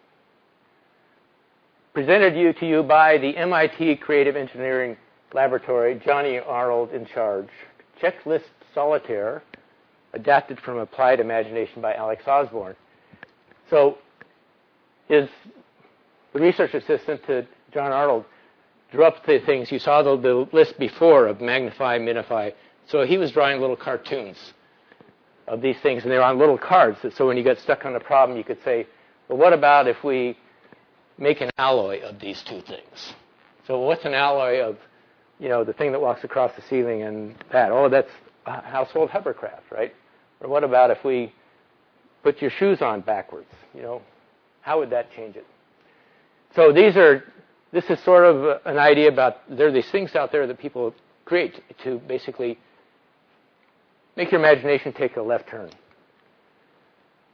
presented you to you by the M I T Creative Engineering Laboratory, Johnny Arnold in charge. Checklist Solitaire, adapted from Applied Imagination by Alex Osborne. So his the research assistant to John Arnold drew up the things. You saw the, the list before of magnify, minify. So he was drawing little cartoons of these things, and they were on little cards. So when you got stuck on a problem, you could say, well, what about if we make an alloy of these two things? So what's an alloy of, you know, the thing that walks across the ceiling and that? Oh, that's a household hovercraft, right? Or what about if we put your shoes on backwards? You know, how would that change it? So these are, this is sort of an idea about, there are these things out there that people create to basically make your imagination take a left turn.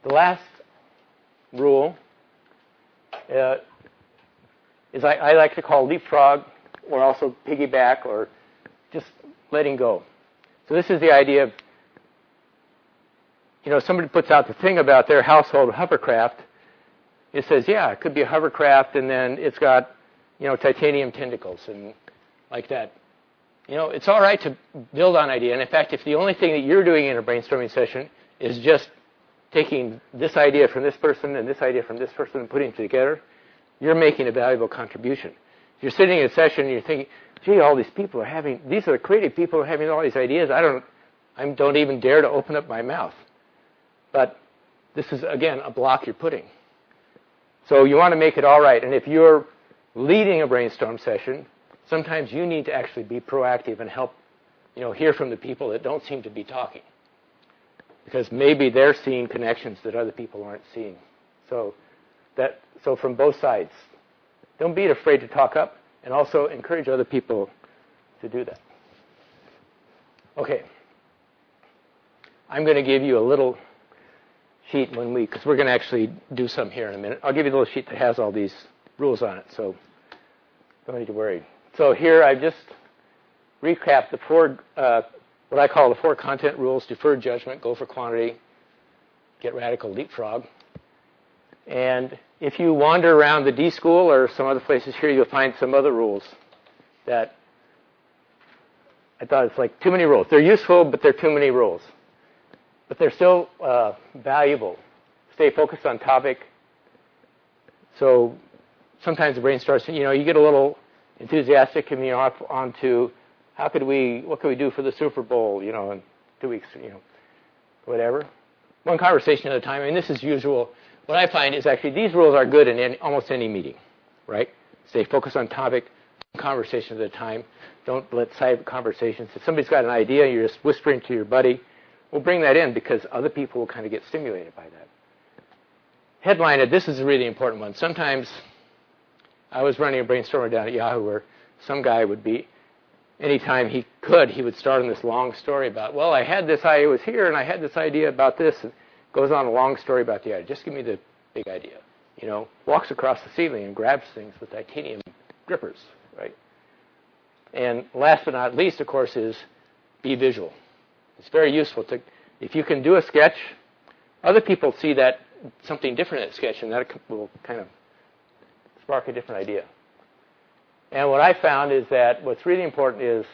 the last rule uh, is I, I like to call leapfrog, or also piggyback, or just letting go. So this is the idea of, you know, somebody puts out the thing about their household hovercraft. It says, yeah, it could be a hovercraft, and then it's got, you know, titanium tentacles and like that. You know, it's all right to build on idea. And in fact, if the only thing that you're doing in a brainstorming session is just taking this idea from this person and this idea from this person and putting it together, you're making a valuable contribution. If you're sitting in a session and you're thinking, gee, all these people are having, these are the creative people who are having all these ideas. I don't, I don't even dare to open up my mouth. But this is, again, a block you're putting. So you want to make it all right. And if you're leading a brainstorm session, sometimes you need to actually be proactive and help, you know, hear from the people that don't seem to be talking. Because maybe they're seeing connections that other people aren't seeing. So that, so from both sides, don't be afraid to talk up, and also encourage other people to do that. Okay. I'm going to give you a little sheet when we, because we're going to actually do some here in a minute. I'll give you a little sheet that has all these rules on it, so don't need to worry. So here I just recap the four, uh, what I call the four content rules: deferred judgment, go for quantity, get radical, leapfrog. And if you wander around the D School or some other places here, you'll find some other rules that I thought it's like too many rules. They're useful, but they're too many rules. But they're still uh, valuable. Stay focused on topic. So sometimes the brain starts, you know, you get a little enthusiastic and, you know, off onto how could we, what could we do for the Super Bowl, you know, in two weeks, you know, whatever. One conversation at a time. I mean, this is usual. What I find is actually these rules are good in any, almost any meeting, right? Stay focused on topic, conversation at a time. Don't let side conversations. If somebody's got an idea, you're just whispering to your buddy, we'll bring that in because other people will kind of get stimulated by that. Headline it, this is a really important one. Sometimes I was running a brainstormer down at Yahoo where some guy would be, anytime he could, he would start on this long story about, well, I had this idea, it was here, and I had this idea about this, and goes on a long story about the idea. Just give me the big idea. You know, walks across the ceiling and grabs things with titanium grippers, right? And last but not least, of course, is be visual. It's very useful to, if you can do a sketch, other people see that something different in that sketch, and that will kind of spark a different idea. And what I found is that what's really important is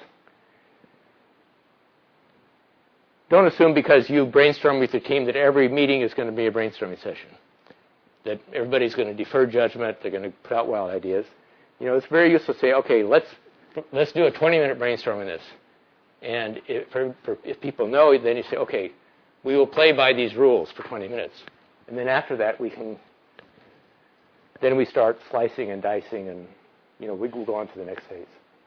don't assume because you brainstorm with your team that every meeting is going to be a brainstorming session, that everybody's going to defer judgment, they're going to put out wild ideas. You know, it's very useful to say, okay, let's let's do a twenty-minute brainstorm in this. And if, for, for, if people know, then you say, okay, we will play by these rules for twenty minutes. And then after that, we can, then we start slicing and dicing, and, you know, we will go on to the next phase.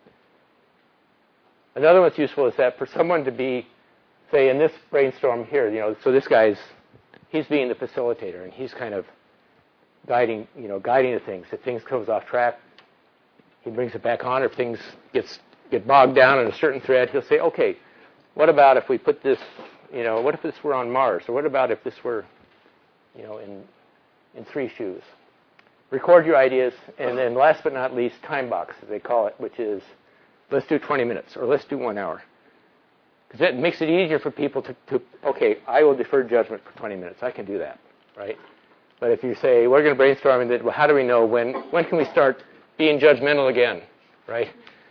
Another one that's useful is that for someone to be, say, in this brainstorm here, you know, so this guy's, he's being the facilitator, and he's kind of guiding, you know, guiding the things. If things comes off track, he brings it back on. If things gets get bogged down in a certain thread, he'll say, okay, what about if we put this, you know, what if this were on Mars? Or what about if this were, you know, in in three shoes? Record your ideas, and then last but not least, time box, as they call it, which is let's do twenty minutes, or let's do one hour. Because that makes it easier for people to, to, okay, I will defer judgment for twenty minutes. I can do that, right? But if you say, we're going to brainstorm, and then, well, how do we know when, when can we start being judgmental again, right?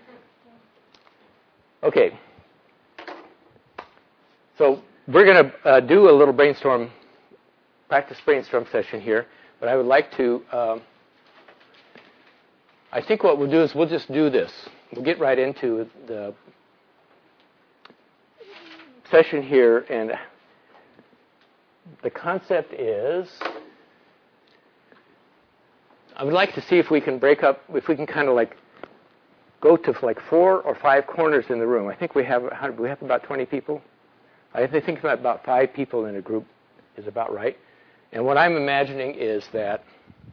Okay. So we're going to uh, do a little brainstorm, practice brainstorm session here, but I would like to, um, I think what we'll do is we'll just do this. We'll get right into the session here, and the concept is, I would like to see if we can break up, if we can kind of like go to like four or five corners in the room. I think we have, we have about twenty people. I think about five people in a group is about right. And what I'm imagining is that,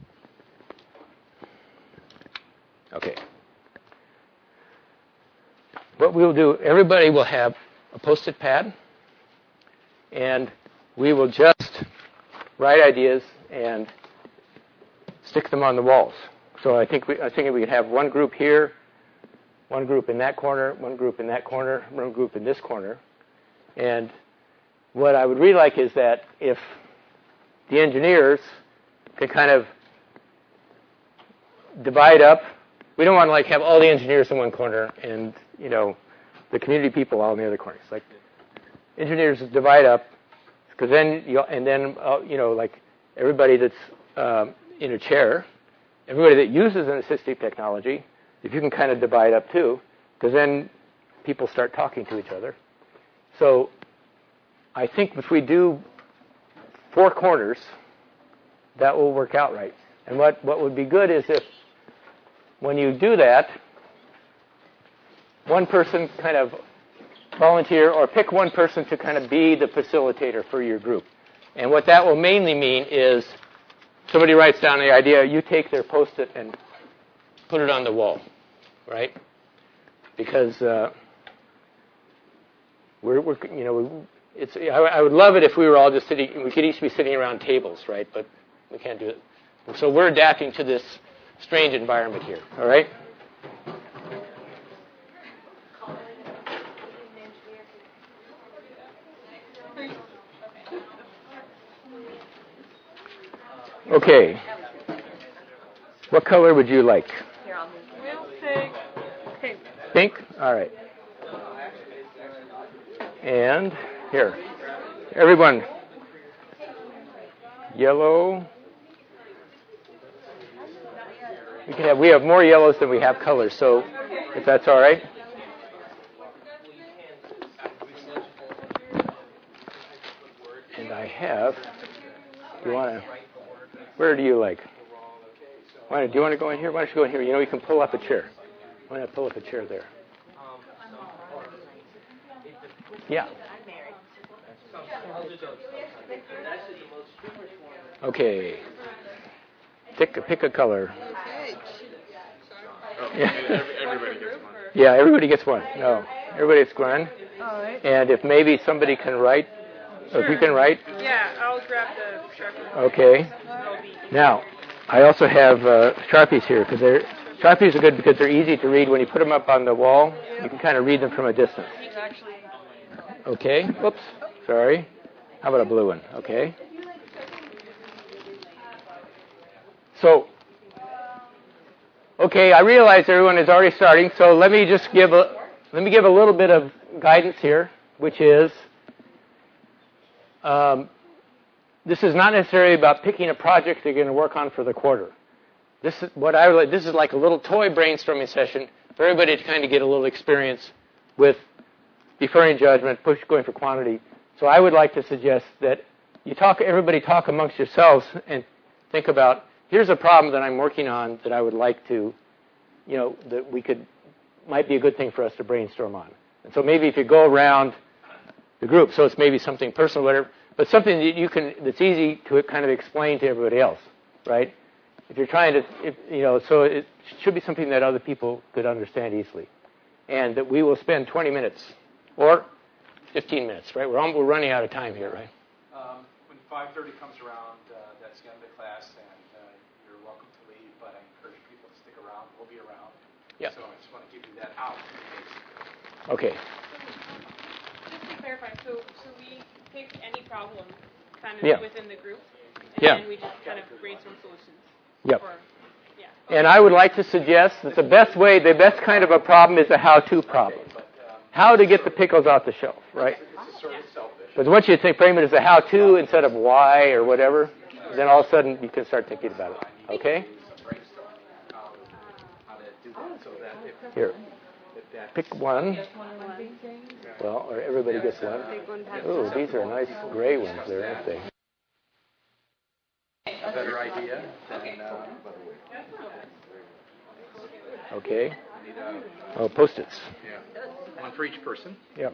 okay, what we'll do, everybody will have a Post-it pad, and we will just write ideas and stick them on the walls. So I think we, I was thinking we could have one group here, one group in that corner, one group in that corner, one group in this corner. And what I would really like is that if the engineers could kind of divide up. We don't want to like have all the engineers in one corner and, you know, the community people all in the other corner. It's like engineers divide up, because then you and then uh, you know, like everybody that's um, in a chair, everybody that uses an assistive technology, if you can kind of divide up too, because then people start talking to each other. So I think if we do four corners, that will work out right. And what, what would be good is if when you do that, one person kind of volunteer or pick one person to kind of be the facilitator for your group. And what that will mainly mean is somebody writes down the idea, you take their Post-it and put it on the wall, right? Because uh, we're, we're, you know, it's. I, I would love it if we were all just sitting. We could each be sitting around tables, right? But we can't do it. So we're adapting to this strange environment here. All right. Okay. What color would you like? We'll take pink. Pink? All right. And here. Everyone. Yellow. We can have we have more yellows than we have colors, so if that's all right. And I have you wanna where do you like? Why, do you want to go in here? Why don't you go in here? You know, you can pull up a chair. Why not pull up a chair there? Yeah. Okay. Pick a, pick a color. Yeah. Everybody gets one. Yeah, everybody gets one. No, everybody gets one. All right. And if maybe somebody can write, Sure. if you can write. Yeah, I'll grab the Sharpie. Okay. Now, I also have uh, Sharpies here because they're Sharpies are good because they're easy to read. When you put them up on the wall, you can kind of read them from a distance. Okay. Whoops. Sorry. How about a blue one? Okay. So, okay, I realize everyone is already starting, so let me just give a let me give a little bit of guidance here, which is um, this is not necessarily about picking a project you're going to work on for the quarter. This is what I would like, this is like a little toy brainstorming session for everybody to kind of get a little experience with deferring judgment, push going for quantity. So I would like to suggest that you talk, everybody talk amongst yourselves and think about, here's a problem that I'm working on that I would like to, you know, that we could, might be a good thing for us to brainstorm on. And so maybe if you go around the group, so it's maybe something personal, whatever, but something that you can, that's easy to kind of explain to everybody else, right? If you're trying to, if, you know, so it should be something that other people could understand easily. And that we will spend twenty minutes or fifteen minutes, right? We're, all, we're running out of time here, right? Um, when five thirty comes around, uh, that's the end of the class, and uh, you're welcome to leave, but I encourage people to stick around. We'll be around. Yep. So I just want to give you that out. Okay. Just to clarify, so so we pick any problem kind of Yeah. within the group, and Yeah. then we just kind of brainstorm solutions. Yep. For, yeah. And I would like to suggest that the best way, the best kind of a problem is a how-to problem. How to get the pickles off the shelf, right? This is sort of selfish. But once you think, frame it as a how-to instead of why or whatever, then all of a sudden you can start thinking about it. Okay? How to do that so that if, Here. if that Pick one. Well, or everybody gets one. Ooh, these are nice gray ones there, aren't they? a better idea, then uh, Okay. need a, Oh, Post-its. yeah, one for each person. Yep.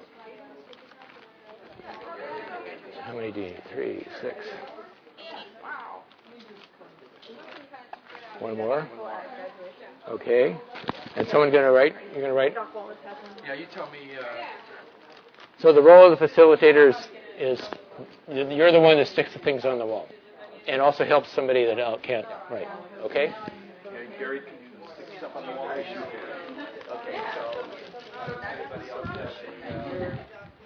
How many do you need? Three, six. One more. Okay. And someone going to write? You're going to write? Yeah, you tell me. Uh, So the role of the facilitator is, is you're the one that sticks the things on the wall. and also help somebody that uh, can't. Right. Okay. Okay, Gary, can you stick stuff on the wall? Okay, so anybody else have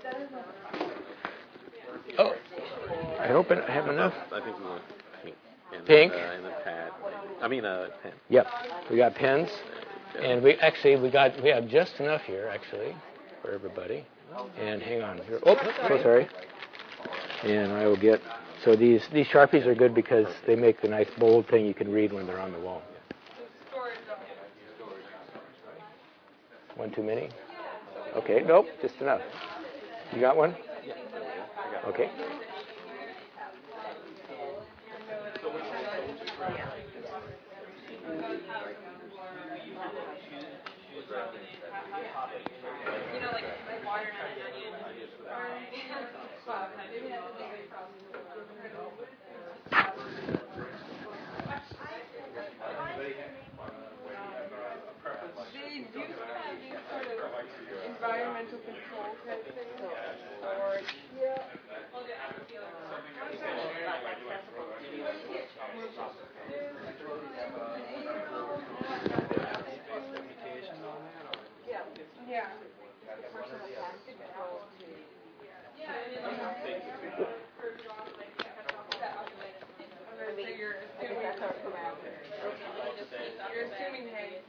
Oh, I hope I have enough. I think we want pink. And Pink? Then, uh, and a pad. I mean, a pen. Yep. We got pens, and we actually we got we have just enough here actually for everybody. And hang on here. Oh, so sorry. And I will get. So these these Sharpies are good because they make a nice bold thing you can read when they're on the wall. One too many? Okay, nope, just enough. You got one? Okay. You know, like like water and an onion. They do have these sort of environmental control type things, or yeah. So you're assuming that's our parameter. You're assuming hay.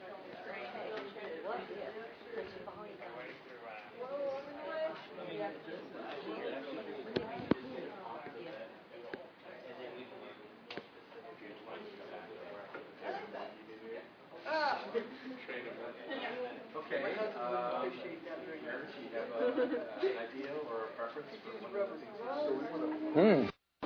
Okay. Uh, do you have a, an idea or a preference for one of the things? Hmm.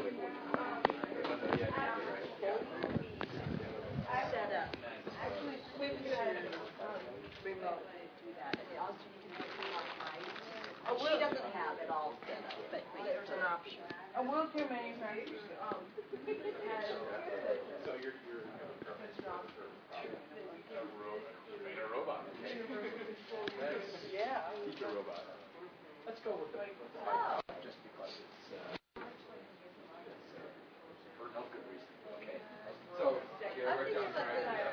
She doesn't have it all set up, but there's an option. A wheelchair manufacturer um, has So you're, you're kind of a preference for a robot. Train a robot. Nice. yeah. Teach a robot. Let's go with the, with the bike, just because it's, uh, it's uh, for no good reason. Okay. So, yeah, write down your idea.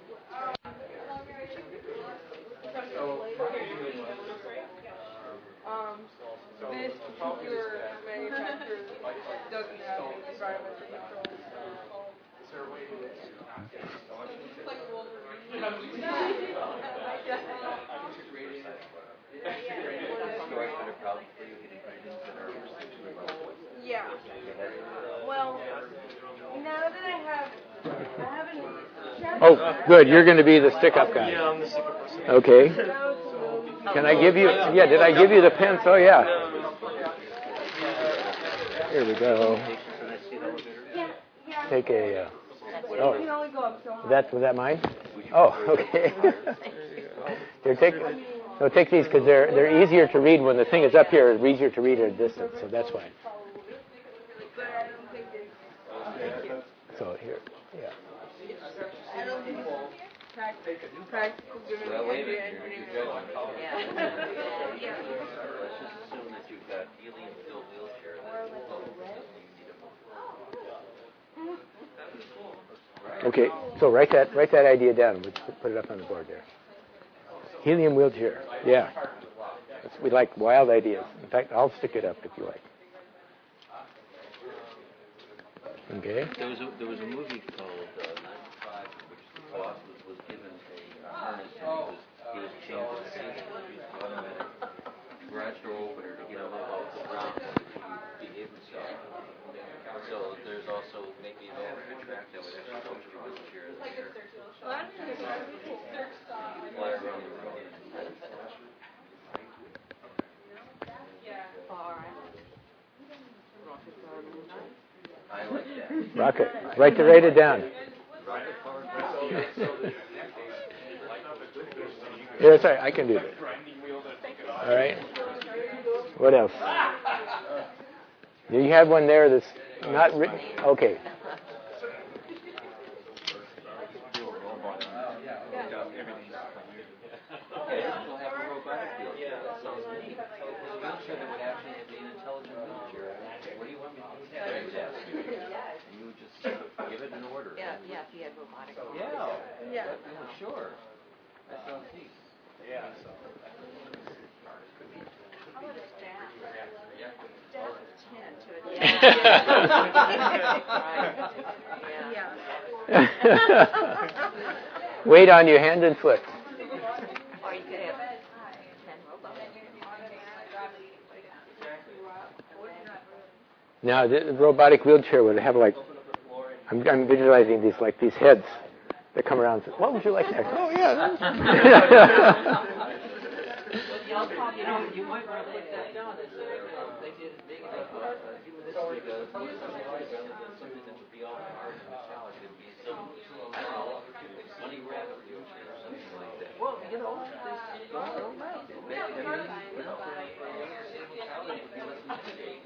So, Um, this particular manufacturer doesn't have environmental control. is there a way to not get Yeah. Well, now that I have, I haven't. Oh, good. You're going to be the stick-up guy. Yeah, I'm the sticker person. Okay. Can I give you? Yeah. Did I give you the pens? Oh yeah. Here we go. Take a. Uh, You oh, can only go up so high. that was that mine? Oh, okay. Here, take. No, take these because they're they're easier to read when the thing is up here. It's easier to read at a distance, so that's why. But I don't think it's So here, yeah. I don't think it's practical, practical given the idea engineering. Yeah. Yeah. Let's just assume that you've got helium-filled wheelchair that you load and you need a motor. Okay, so write that write that idea down. We'll put it up on the board there. Helium wheelchair. Yeah. That's, we like wild ideas. In fact, I'll stick it up if you like. Okay. There was a, there was a movie called uh, ninety-five, in which the boss was, was given a harness and he was, he was chained to the ceiling. He used the automatic garage door opener to get him up off the ground to behave himself. So there's also maybe an overhead track that would actually go to the wheelchair there. Fly around the room. I like that. Rocket. Write to write it down. Rocket powered. Yeah, that's all right. I can do that. All right. What else? You have one there that's not written. Okay. We'll have a robotic wheelchair. That sounds neat. A wheelchair that would actually be an intelligent wheelchair. What do you want me to do? And you would just Yeah. Yeah, sure. That sounds neat. Yeah, so. How about a staff? Staff of ten to a Yeah. Weight on your hand and foot. Or you could have ten robots. Now, the robotic wheelchair would have like, I'm, I'm visualizing these like these heads that come around and say, what would you like next? Oh, yeah. You know, you might want to put that down as a, uh, they did big enough, uh, humanistic, uh, something that would be all art and challenge. It'd be some, I don't know, money rabbit wheelchair or something like that. Well, you know, they don't, don't mind it. Maybe, I mean, you know, for a young disabled child, it would be less than today.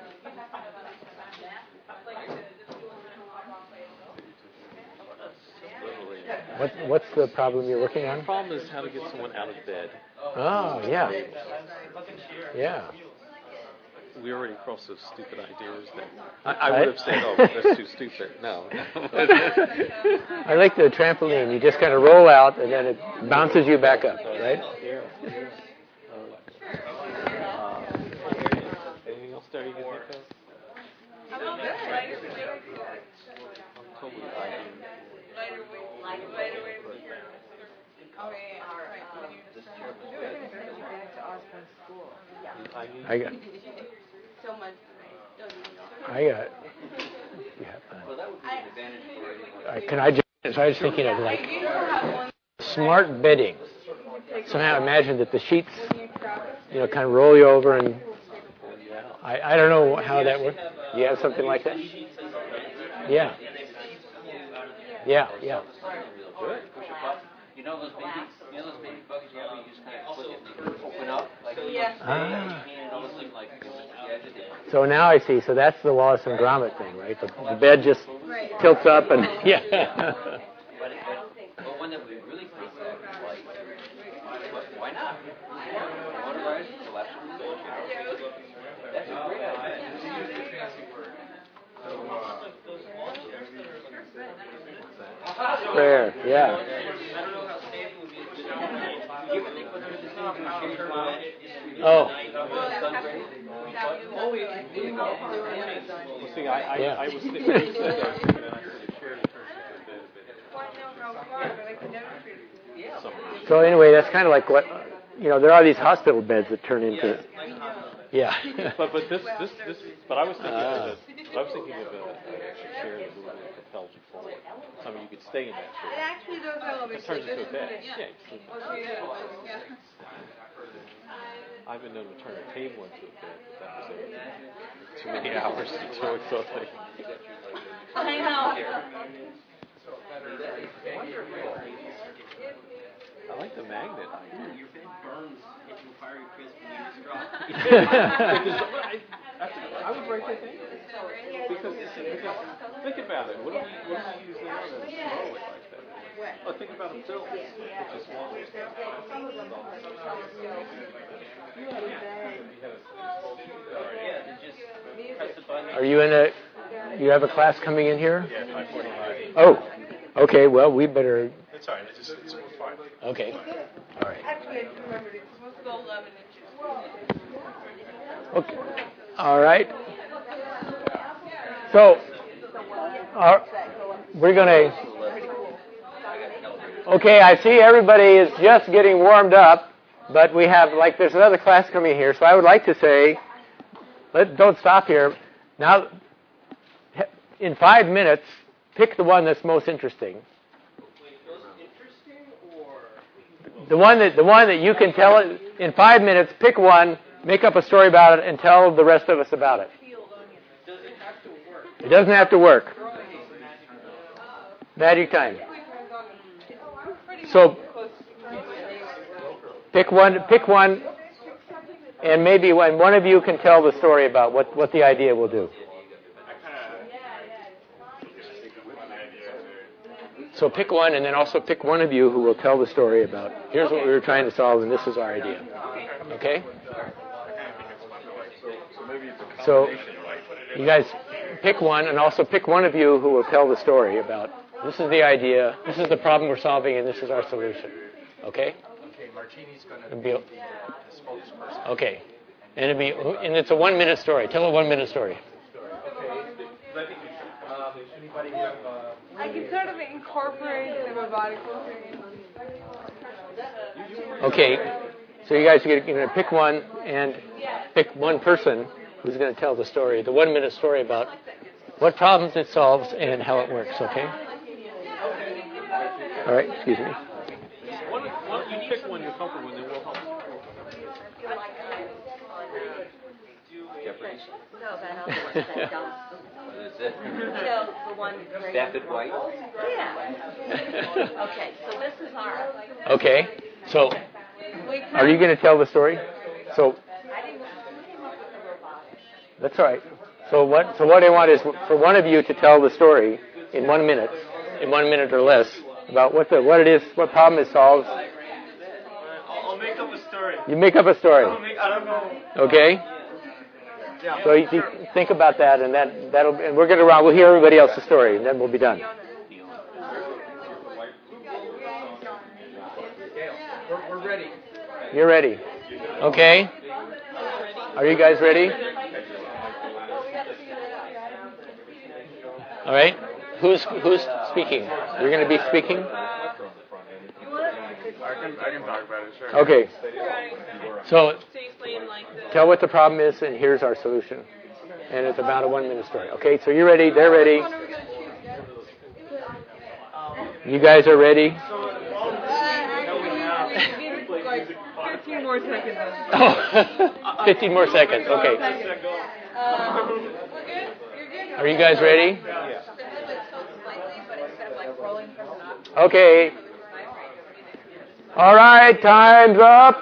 What, what's the problem you're working on? The problem is how to get someone out of bed. Oh, yeah. Yeah. We already crossed those stupid ideas that I, I would have said, oh, that's too stupid. No. I like the trampoline. You just kind of roll out and then it bounces you back up, right? Yeah. yeah. Uh, anything else there you can think of? How about this? Lighter weight? Totally Lighter weight. Lighter weight. Oh, yeah, yeah. Right. When you just We're going to send you back to Osborne School. I need I got, so much. I got, yeah. Well, that would be an advantage for anyone. Uh, can I just, so I was thinking of like smart bedding. Somehow imagine that the sheets, you know, kind of roll you over and I, I don't know how that works. Do you have something like that? Yeah. Yeah, yeah. Good. Push a button. You know those baby, you know those baby bugs you have, you just kind of click it and they open up like Yeah. Ah. and all this thing like gadget. So now I see. So that's the Wallace and Gromit thing, right? The, the bed just tilts up and yeah. But, but, but one that would be really cool is like, but why not? Motorized, collapsible wheelchair. That's a great idea. Prayer, yeah. Oh. Well, see, I, I, Yeah. I was thinking, I was thinking, and I said the chair turns into a bed, a bed. So anyway, that's kind of like what, you know, there are these hospital beds that turn into, yeah. But but this this this. But I was thinking Ah. of a, I was thinking of a, a chair that would propel you forward. I mean, you could stay in that It chair. actually does elevate. It turns into a bed. Yeah. Yeah. it's- Okay, yeah. I've been known to turn a table into a bed, but that was it. Too many hours. It's so exhausting. I know. I like the magnet idea. Your bed burns into a fiery crisp when you destroy Because I, that's, I would write that down. Because, because think about it. What do we what do we use now that is slow like that? Oh, think about a pill, which is long. Yeah, then just press the button. Are you in a, you have a class coming in here? Yeah, five forty-five. Oh, okay, well, we better, It's all right. It's just, it's fine. okay. All right. Actually, I remembered it's supposed to go eleven inches. Okay. All right. So, uh, we're going to, okay, I see everybody is just getting warmed up, but we have, like, there's another class coming here, so I would like to say, let, don't stop here. Now, in five minutes, pick the one that's most interesting. The one that, the one that you can tell it, in five minutes, pick one, make up a story about it, and tell the rest of us about it. It doesn't have to work. Magic time. So pick one, pick one, and maybe when one of you can tell the story about what, what the idea will do. So pick one, and then also pick one of you who will tell the story about, here's what we were trying to solve, and this is our idea. Okay? So you guys pick one, and also pick one of you who will tell the story about This is the idea. This is the problem we're solving, and this is our solution. Okay? Okay, Martini's going to It'll be be- the, uh, the spokesperson. Okay. And it'll be, and it's a one-minute story. Tell a one-minute story. Um, anybody have, uh, I can sort of incorporate the robotic procedure. Okay. So you guys are going to pick one and pick one person who's going to tell the story, the one-minute story about what problems it solves and how it works. Okay? All right. Excuse me. Why don't, why don't you pick one you're comfortable with, and we'll help. Jeopardy. No, that other one, that dumb. What is it? So, the one. Stamped white? Yeah. Okay, so this is our. Okay. So are you going to tell the story? So I didn't come up with the robotics. that's all right. So what? So what I want is for one of you to tell the story in one minute, in one minute or less, about what the what it is, what problem it solves. I'll, I'll make up a story. You make up a story. I'll make, I don't know. Okay. Yeah. So you, you think about that, and that that'll and we're going to round. We'll hear everybody else's story, and then we'll be done. we're, we're ready. You're ready. Okay. Are you guys ready? All right. Who's who's speaking? You're going to be speaking. I can, I can talk about it, sure. Okay. So To explain like the tell what the problem is, and here's our solution. And it's about a one-minute story. Okay. So you're ready. They're ready. You guys are ready. Like fifteen more seconds. Oh, fifteen more seconds. Okay. Um, we're good? You're good? Are you guys ready? Yeah. Okay. All right, time's up.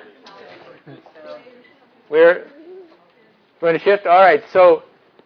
We're going to shift. All right, so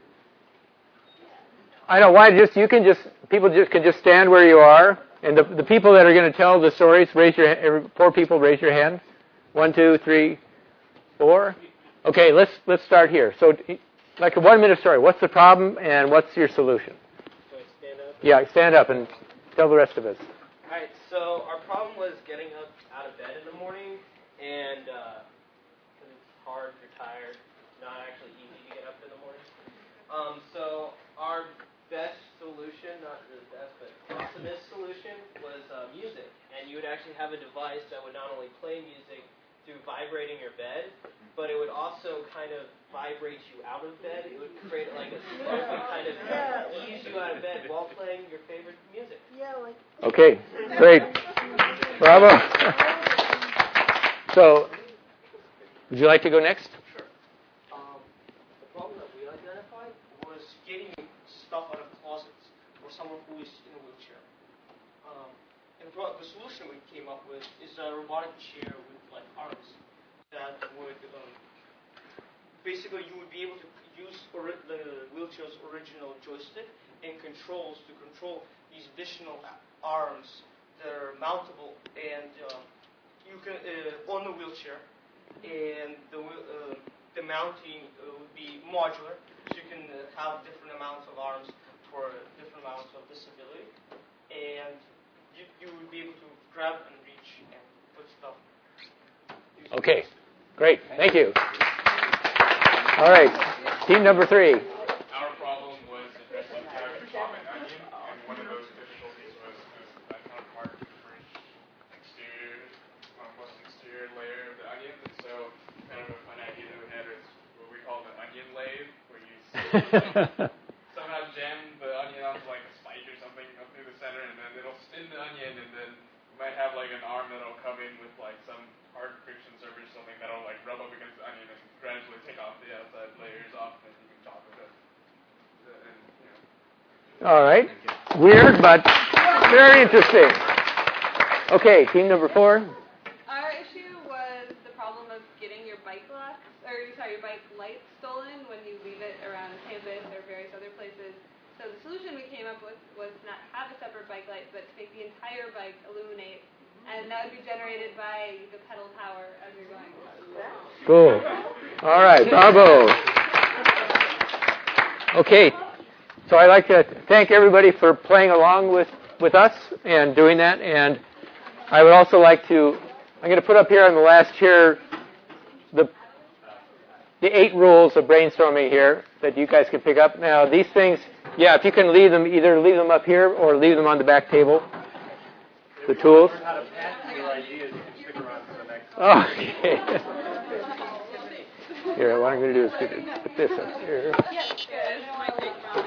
I know why just you can just people just can just stand where you are, and the the people that are going to tell the stories, raise your four people, raise your hand. One, two, three, four. Okay, let's let's start here. So, like a one-minute story. What's the problem, and what's your solution? So I stand up. Yeah, stand up and tell the rest of us. All right, so our problem was getting up out of bed in the morning, and because it's hard, you're tired, not actually easy to get up in the morning. Um, so our best solution, not the best, but awesomest solution was uh, music. And you would actually have a device that would not only play music through vibrating your bed, but it would also kind of vibrate you out of bed. It would create like a smoke and kind of ease you out of bed while playing your favorite music. Okay, great. Bravo. So, would you like to go next? Sure. Um, the problem that we identified was getting stuff out of closets for someone who is in a wheelchair. Um, and the, pro- the solution we came up with is a robotic chair with like arms that would um, basically you would be able to use ori- the wheelchair's original joystick and controls to control these additional arms that are mountable and uh, you can uh, on the wheelchair, and the uh, the mounting uh, would be modular, so you can uh, have different amounts of arms for different amounts of disability, and you, you would be able to grab and reach and put stuff. Okay, great. Thank you. All right, team number three. Our problem was addressing character common onion, and one of those difficulties was was that kind of hard to differentiate exterior, almost exterior layer of the onion, and so kind of a fun idea that we had is what we call the onion lathe, where you like, somehow jam the onion onto like a spike or something up through the center, and then it'll spin the onion, and then you might have like an arm that'll come in with like some hard friction surface or something that'll like rub up against the onion and gradually take off the outside layers off, and you can chop it up. And, you know. All right. Weird, but very interesting. Okay, team number four. Our issue was the problem of getting your bike locks, or sorry, your bike lights stolen when you leave it around campus or various other places. So the solution we came up with was not have a separate bike light, but to make the entire bike illuminate, and that would be generated by the pedal power as you're going. Cool. All right, bravo. Okay, so I'd like to thank everybody for playing along with with us and doing that. And I would also like to, I'm going to put up here on the last chair the the eight rules of brainstorming here that you guys can pick up. Now, these things, yeah, if you can leave them, either leave them up here or leave them on the back table, the tools. How to patent your ideas, you can stick around for the next Oh, okay. Here, what I'm going to do is put this up here. Yes, good.